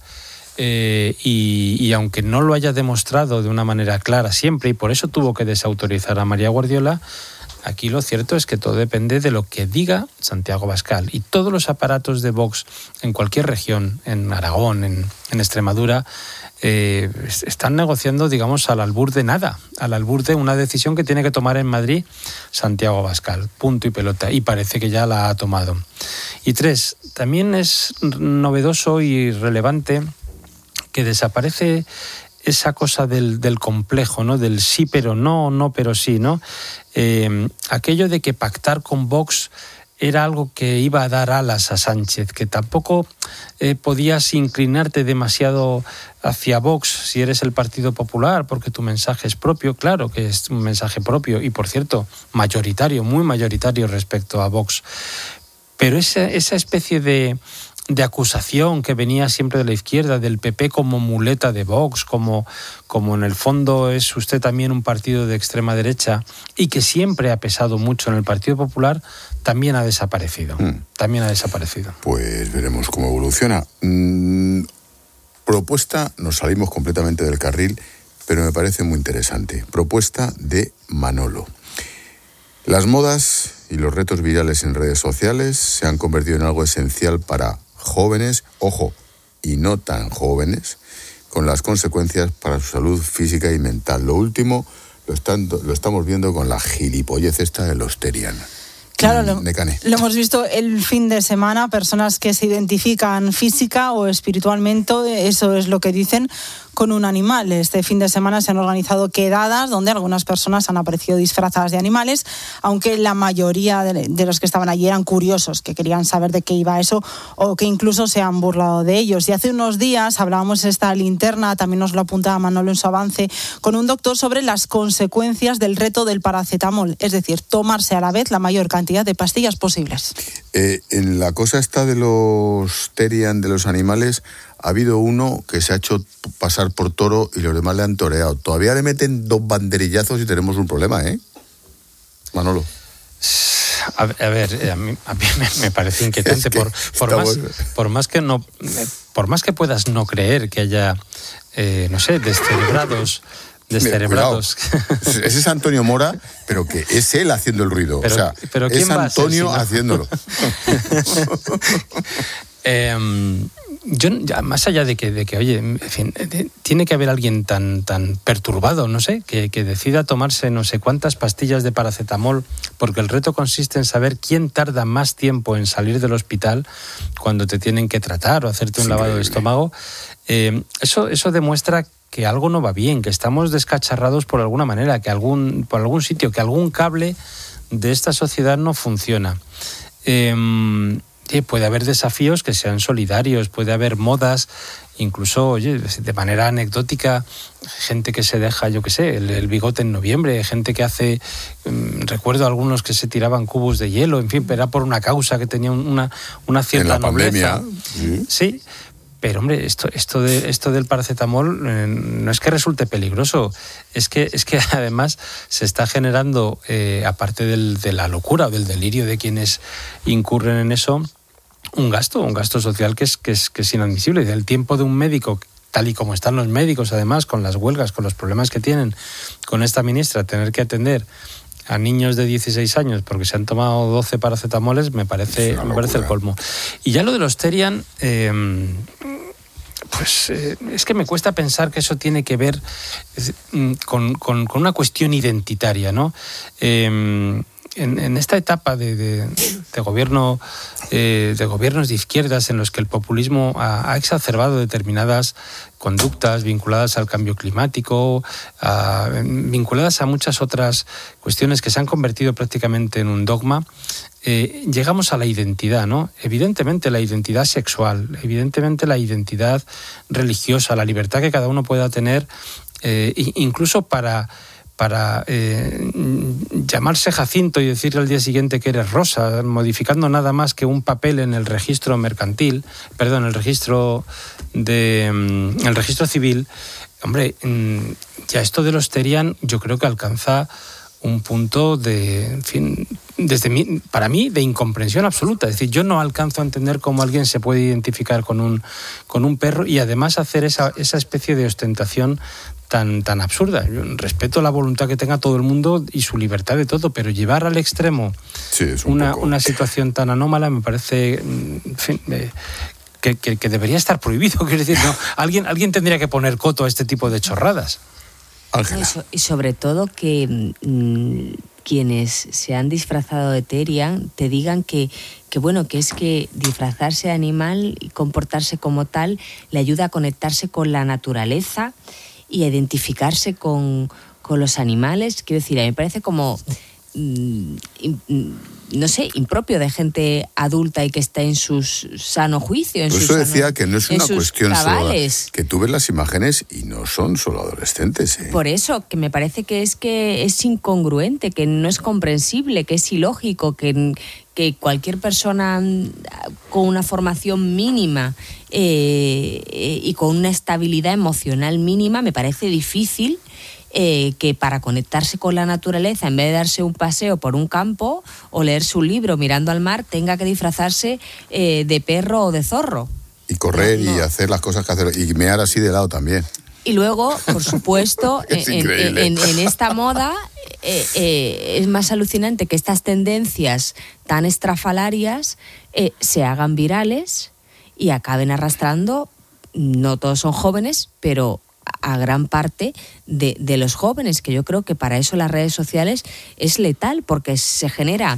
y aunque no lo haya demostrado de una manera clara siempre, y por eso tuvo que desautorizar a María Guardiola, aquí lo cierto es que todo depende de lo que diga Santiago Abascal. Y todos los aparatos de Vox en cualquier región, en Aragón, en Extremadura, están negociando, digamos, al albur de nada, al albur de una decisión que tiene que tomar en Madrid Santiago Abascal, punto y pelota, y parece que ya la ha tomado. Y 3, también es novedoso y relevante que desaparece esa cosa del complejo, ¿no? Del sí pero no pero sí, ¿no? Aquello de que pactar con Vox era algo que iba a dar alas a Sánchez, que tampoco podías inclinarte demasiado hacia Vox si eres el Partido Popular, porque tu mensaje es propio, claro que es un mensaje propio, y por cierto, mayoritario, muy mayoritario respecto a Vox. Pero esa especie de acusación que venía siempre de la izquierda, del PP como muleta de Vox, como en el fondo es usted también un partido de extrema derecha y que siempre ha pesado mucho en el Partido Popular, también ha desaparecido. También ha desaparecido. Pues veremos cómo evoluciona. Propuesta, nos salimos completamente del carril, pero me parece muy interesante. Propuesta de Manolo. Las modas y los retos virales en redes sociales se han convertido en algo esencial para jóvenes, ojo, y no tan jóvenes, con las consecuencias para su salud física y mental. Lo último lo estamos viendo con la gilipollez esta de los Terian. Claro, lo hemos visto el fin de semana, personas que se identifican física o espiritualmente, eso es lo que dicen, con un animal. Este fin de semana se han organizado quedadas donde algunas personas han aparecido disfrazadas de animales, aunque la mayoría de los que estaban allí eran curiosos, que querían saber de qué iba eso o que incluso se han burlado de ellos. Y hace unos días hablábamos esta linterna, también nos lo apuntaba Manolo en su avance, con un doctor sobre las consecuencias del reto del paracetamol, es decir, tomarse a la vez la mayor cantidad de pastillas posibles. En la cosa esta de los Terian, de los animales, ha habido uno que se ha hecho pasar por toro y los demás le han toreado. Todavía le meten 2 banderillazos y tenemos un problema, ¿eh? Manolo. A ver, a mí me parece inquietante. Por más que puedas no creer que haya, no sé, descerebrados. Ese es Antonio Mora, pero que es él haciendo el ruido. Pero es Antonio haciéndolo. Yo, más allá de que oye, en fin, tiene que haber alguien tan perturbado, no sé, que decida tomarse no sé cuántas pastillas de paracetamol, porque el reto consiste en saber quién tarda más tiempo en salir del hospital cuando te tienen que tratar o hacerte un lavado de estómago. Eso demuestra que algo no va bien, que estamos descacharrados por alguna manera, que por algún sitio, que algún cable de esta sociedad no funciona. Puede haber desafíos que sean solidarios, puede haber modas, incluso, oye, de manera anecdótica, gente que se deja, yo qué sé, el bigote en noviembre, gente que hace, recuerdo algunos que se tiraban cubos de hielo, en fin, era por una causa que tenía una cierta nobleza. En la pandemia. Sí. Pero, hombre, esto del paracetamol no es que resulte peligroso, es que además se está generando, aparte de la locura o del delirio de quienes incurren en eso, un gasto social que es inadmisible. El tiempo de un médico, tal y como están los médicos, además, con las huelgas, con los problemas que tienen con esta ministra, tener que atender a niños de 16 años porque se han tomado 12 paracetamoles, me parece el colmo. Y ya lo de los Terian, es que me cuesta pensar que eso tiene que ver con una cuestión identitaria, ¿no? En esta etapa de gobiernos de izquierdas en los que el populismo ha exacerbado determinadas conductas vinculadas al cambio climático, vinculadas a muchas otras cuestiones que se han convertido prácticamente en un dogma, llegamos a la identidad, ¿no? Evidentemente la identidad sexual, evidentemente la identidad religiosa, la libertad que cada uno pueda tener, incluso para llamarse Jacinto y decir al día siguiente que eres Rosa, modificando nada más que un papel en el registro mercantil, perdón, el registro civil. Hombre, ya esto de los Terian yo creo que alcanza un punto de, en fin, para mí, de incomprensión absoluta. Es decir, yo no alcanzo a entender cómo alguien se puede identificar con un perro y además hacer esa especie de ostentación tan absurda. Yo respeto la voluntad que tenga todo el mundo y su libertad de todo, pero llevar al extremo una situación tan anómala me parece, en fin, que debería estar prohibido. Quiero decir, no, alguien tendría que poner coto a este tipo de chorradas. Ángela. Y sobre todo que quienes se han disfrazado de Terian te digan que es que disfrazarse de animal y comportarse como tal le ayuda a conectarse con la naturaleza y a identificarse con los animales. Quiero decir, a mí me parece como, no sé, impropio de gente adulta y que está en su sano juicio. Por eso decía que no es una cuestión solo, que tú ves las imágenes y no son solo adolescentes. Por eso, que me parece que es incongruente, que no es comprensible, que es ilógico, que cualquier persona con una formación mínima y con una estabilidad emocional mínima, me parece difícil que para conectarse con la naturaleza, en vez de darse un paseo por un campo o leerse un libro mirando al mar, tenga que disfrazarse de perro o de zorro. Y correr y hacer las cosas que hacer, y mear así de lado también. Y luego, por supuesto, en esta moda es más alucinante que estas tendencias tan estrafalarias se hagan virales y acaben arrastrando, no todos son jóvenes, pero a gran parte de los jóvenes, que yo creo que para eso las redes sociales es letal, porque se genera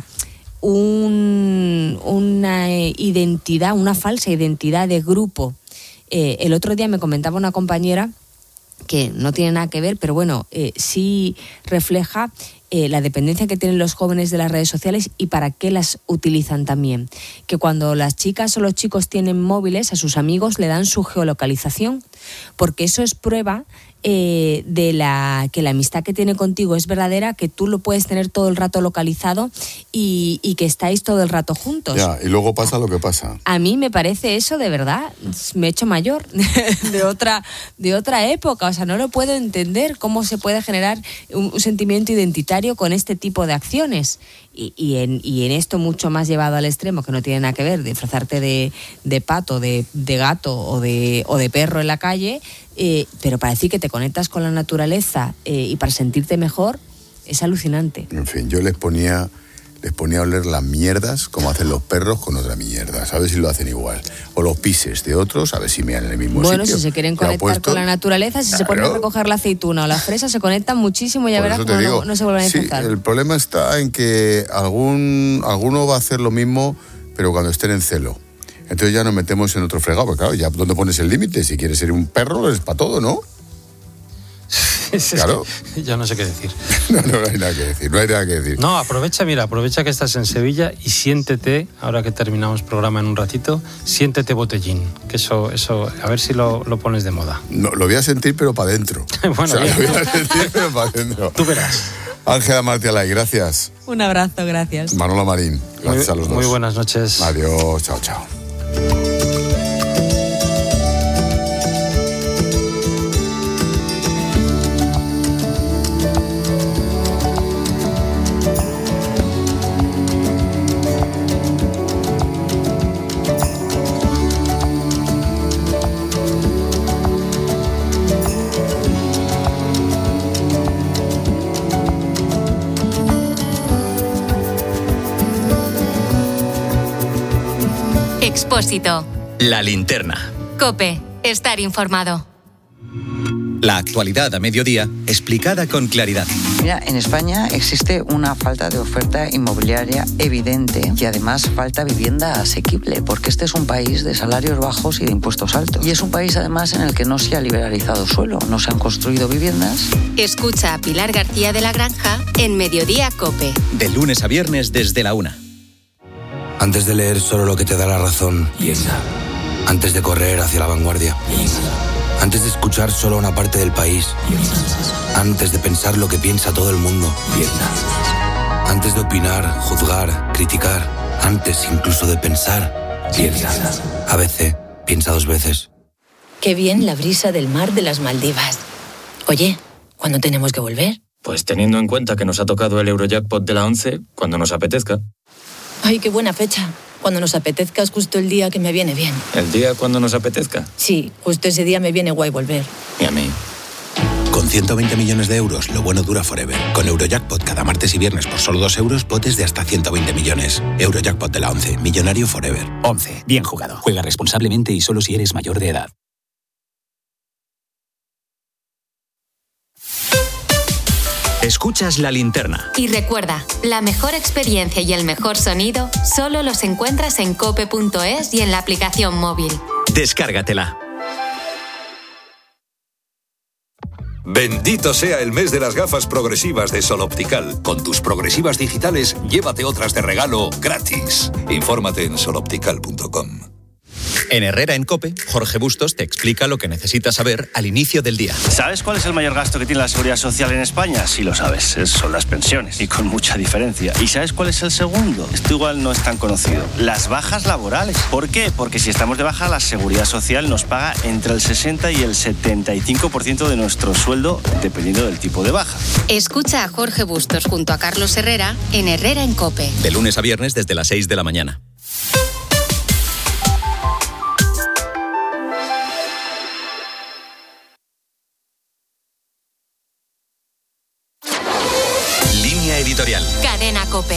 una identidad, una falsa identidad de grupo. El otro día me comentaba una compañera que no tiene nada que ver, pero bueno, sí refleja la dependencia que tienen los jóvenes de las redes sociales y para qué las utilizan también. Que cuando las chicas o los chicos tienen móviles, a sus amigos le dan su geolocalización porque eso es prueba que la amistad que tiene contigo es verdadera, que tú lo puedes tener todo el rato localizado y que estáis todo el rato juntos. Ya, y luego pasa lo que pasa. A mí me parece eso de verdad, me he hecho mayor de otra época, o sea, no lo puedo entender cómo se puede generar un sentimiento identitario con este tipo de acciones. Y en esto mucho más llevado al extremo, que no tiene nada que ver, disfrazarte de pato, de gato o de perro en la calle, pero para decir que te conectas con la naturaleza y para sentirte mejor, es alucinante. En fin, yo les ponía a oler las mierdas como hacen los perros con otra mierda, a ver si lo hacen igual. O los pises de otros, a ver si mean en el mismo sitio. Bueno, si se quieren conectar con la naturaleza, si se ponen a recoger la aceituna o la fresa, se conectan muchísimo y ya verás cómo no se vuelven a disfrazar. Sí, el problema está en que alguno va a hacer lo mismo, pero cuando estén en celo. Entonces ya nos metemos en otro fregado, porque claro, ya ¿dónde pones el límite? Si quieres ser un perro, es para todo, ¿no? Claro. Ya no sé qué decir. No hay nada que decir. No, aprovecha que estás en Sevilla y siéntete, ahora que terminamos programa en un ratito, siéntete botellín, que eso a ver si lo pones de moda. No, lo voy a sentir, pero para adentro. Bueno, lo voy a sentir, pero para adentro. Tú verás. Ángela Martialay, gracias. Un abrazo, gracias. Manolo Marín, gracias a los dos. Muy buenas noches. Adiós, chao. Expósito. La linterna. COPE. Estar informado. La actualidad a mediodía, explicada con claridad. Mira, en España existe una falta de oferta inmobiliaria evidente y además falta vivienda asequible, porque este es un país de salarios bajos y de impuestos altos. Y es un país además en el que no se ha liberalizado suelo, no se han construido viviendas. Escucha a Pilar García de la Granja en Mediodía COPE. De lunes a viernes desde la 1. Antes de leer solo lo que te da la razón, piensa. Antes de correr hacia la vanguardia, piensa. Antes de escuchar solo una parte del país, piensa. Antes de pensar lo que piensa todo el mundo, piensa. Antes de opinar, juzgar, criticar, antes incluso de pensar, piensa. ABC, piensa 2 veces. Qué bien la brisa del mar de las Maldivas. Oye, ¿cuándo tenemos que volver? Pues teniendo en cuenta que nos ha tocado el Eurojackpot de la 11, cuando nos apetezca. Ay, qué buena fecha. Cuando nos apetezca es justo el día que me viene bien. ¿El día cuando nos apetezca? Sí, justo ese día me viene guay volver. Y a mí. Con 120 millones de euros, lo bueno dura forever. Con Eurojackpot cada martes y viernes por solo 2 euros, potes de hasta 120 millones. Eurojackpot de la 11, millonario forever. 11, bien jugado. Juega responsablemente y solo si eres mayor de edad. Escuchas La Linterna. Y recuerda, la mejor experiencia y el mejor sonido solo los encuentras en cope.es y en la aplicación móvil. Descárgatela. Bendito sea el mes de las gafas progresivas de Sol Optical. Con tus progresivas digitales, llévate otras de regalo gratis. Infórmate en soloptical.com. En Herrera en COPE, Jorge Bustos te explica lo que necesitas saber al inicio del día. ¿Sabes cuál es el mayor gasto que tiene la Seguridad Social en España? Sí lo sabes, son las pensiones, y con mucha diferencia. ¿Y sabes cuál es el segundo? Esto igual no es tan conocido. Las bajas laborales. ¿Por qué? Porque si estamos de baja, la Seguridad Social nos paga entre el 60 y el 75% de nuestro sueldo, dependiendo del tipo de baja. Escucha a Jorge Bustos junto a Carlos Herrera en Herrera en COPE. De lunes a viernes desde las 6 de la mañana. Editorial. Cadena COPE.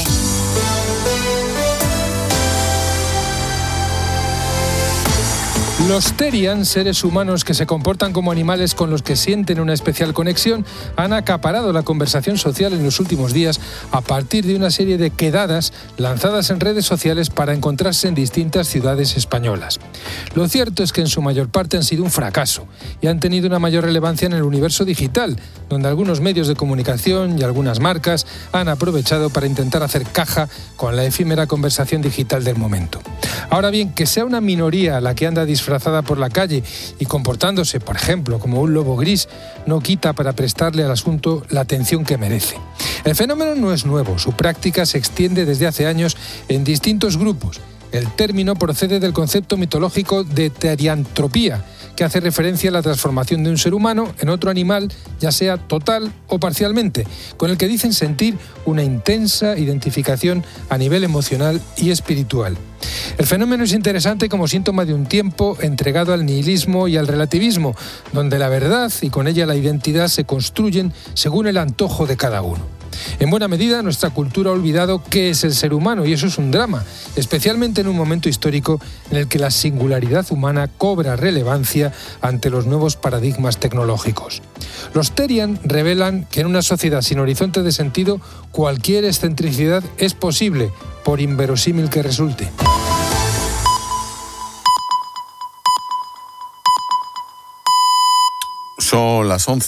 Los Terian, seres humanos que se comportan como animales con los que sienten una especial conexión, han acaparado la conversación social en los últimos días a partir de una serie de quedadas lanzadas en redes sociales para encontrarse en distintas ciudades españolas. Lo cierto es que en su mayor parte han sido un fracaso y han tenido una mayor relevancia en el universo digital, donde algunos medios de comunicación y algunas marcas han aprovechado para intentar hacer caja con la efímera conversación digital del momento. Ahora bien, que sea una minoría la que anda disfrazada desplazada por la calle y comportándose, por ejemplo, como un lobo gris, no quita para prestarle al asunto la atención que merece. El fenómeno no es nuevo, su práctica se extiende desde hace años en distintos grupos. El término procede del concepto mitológico de teriantropía, que hace referencia a la transformación de un ser humano en otro animal, ya sea total o parcialmente, con el que dicen sentir una intensa identificación a nivel emocional y espiritual. El fenómeno es interesante como síntoma de un tiempo entregado al nihilismo y al relativismo, donde la verdad y con ella la identidad se construyen según el antojo de cada uno. En buena medida, nuestra cultura ha olvidado qué es el ser humano y eso es un drama, especialmente en un momento histórico en el que la singularidad humana cobra relevancia ante los nuevos paradigmas tecnológicos. Los Terian revelan que en una sociedad sin horizonte de sentido, cualquier excentricidad es posible, por inverosímil que resulte. Son las 11.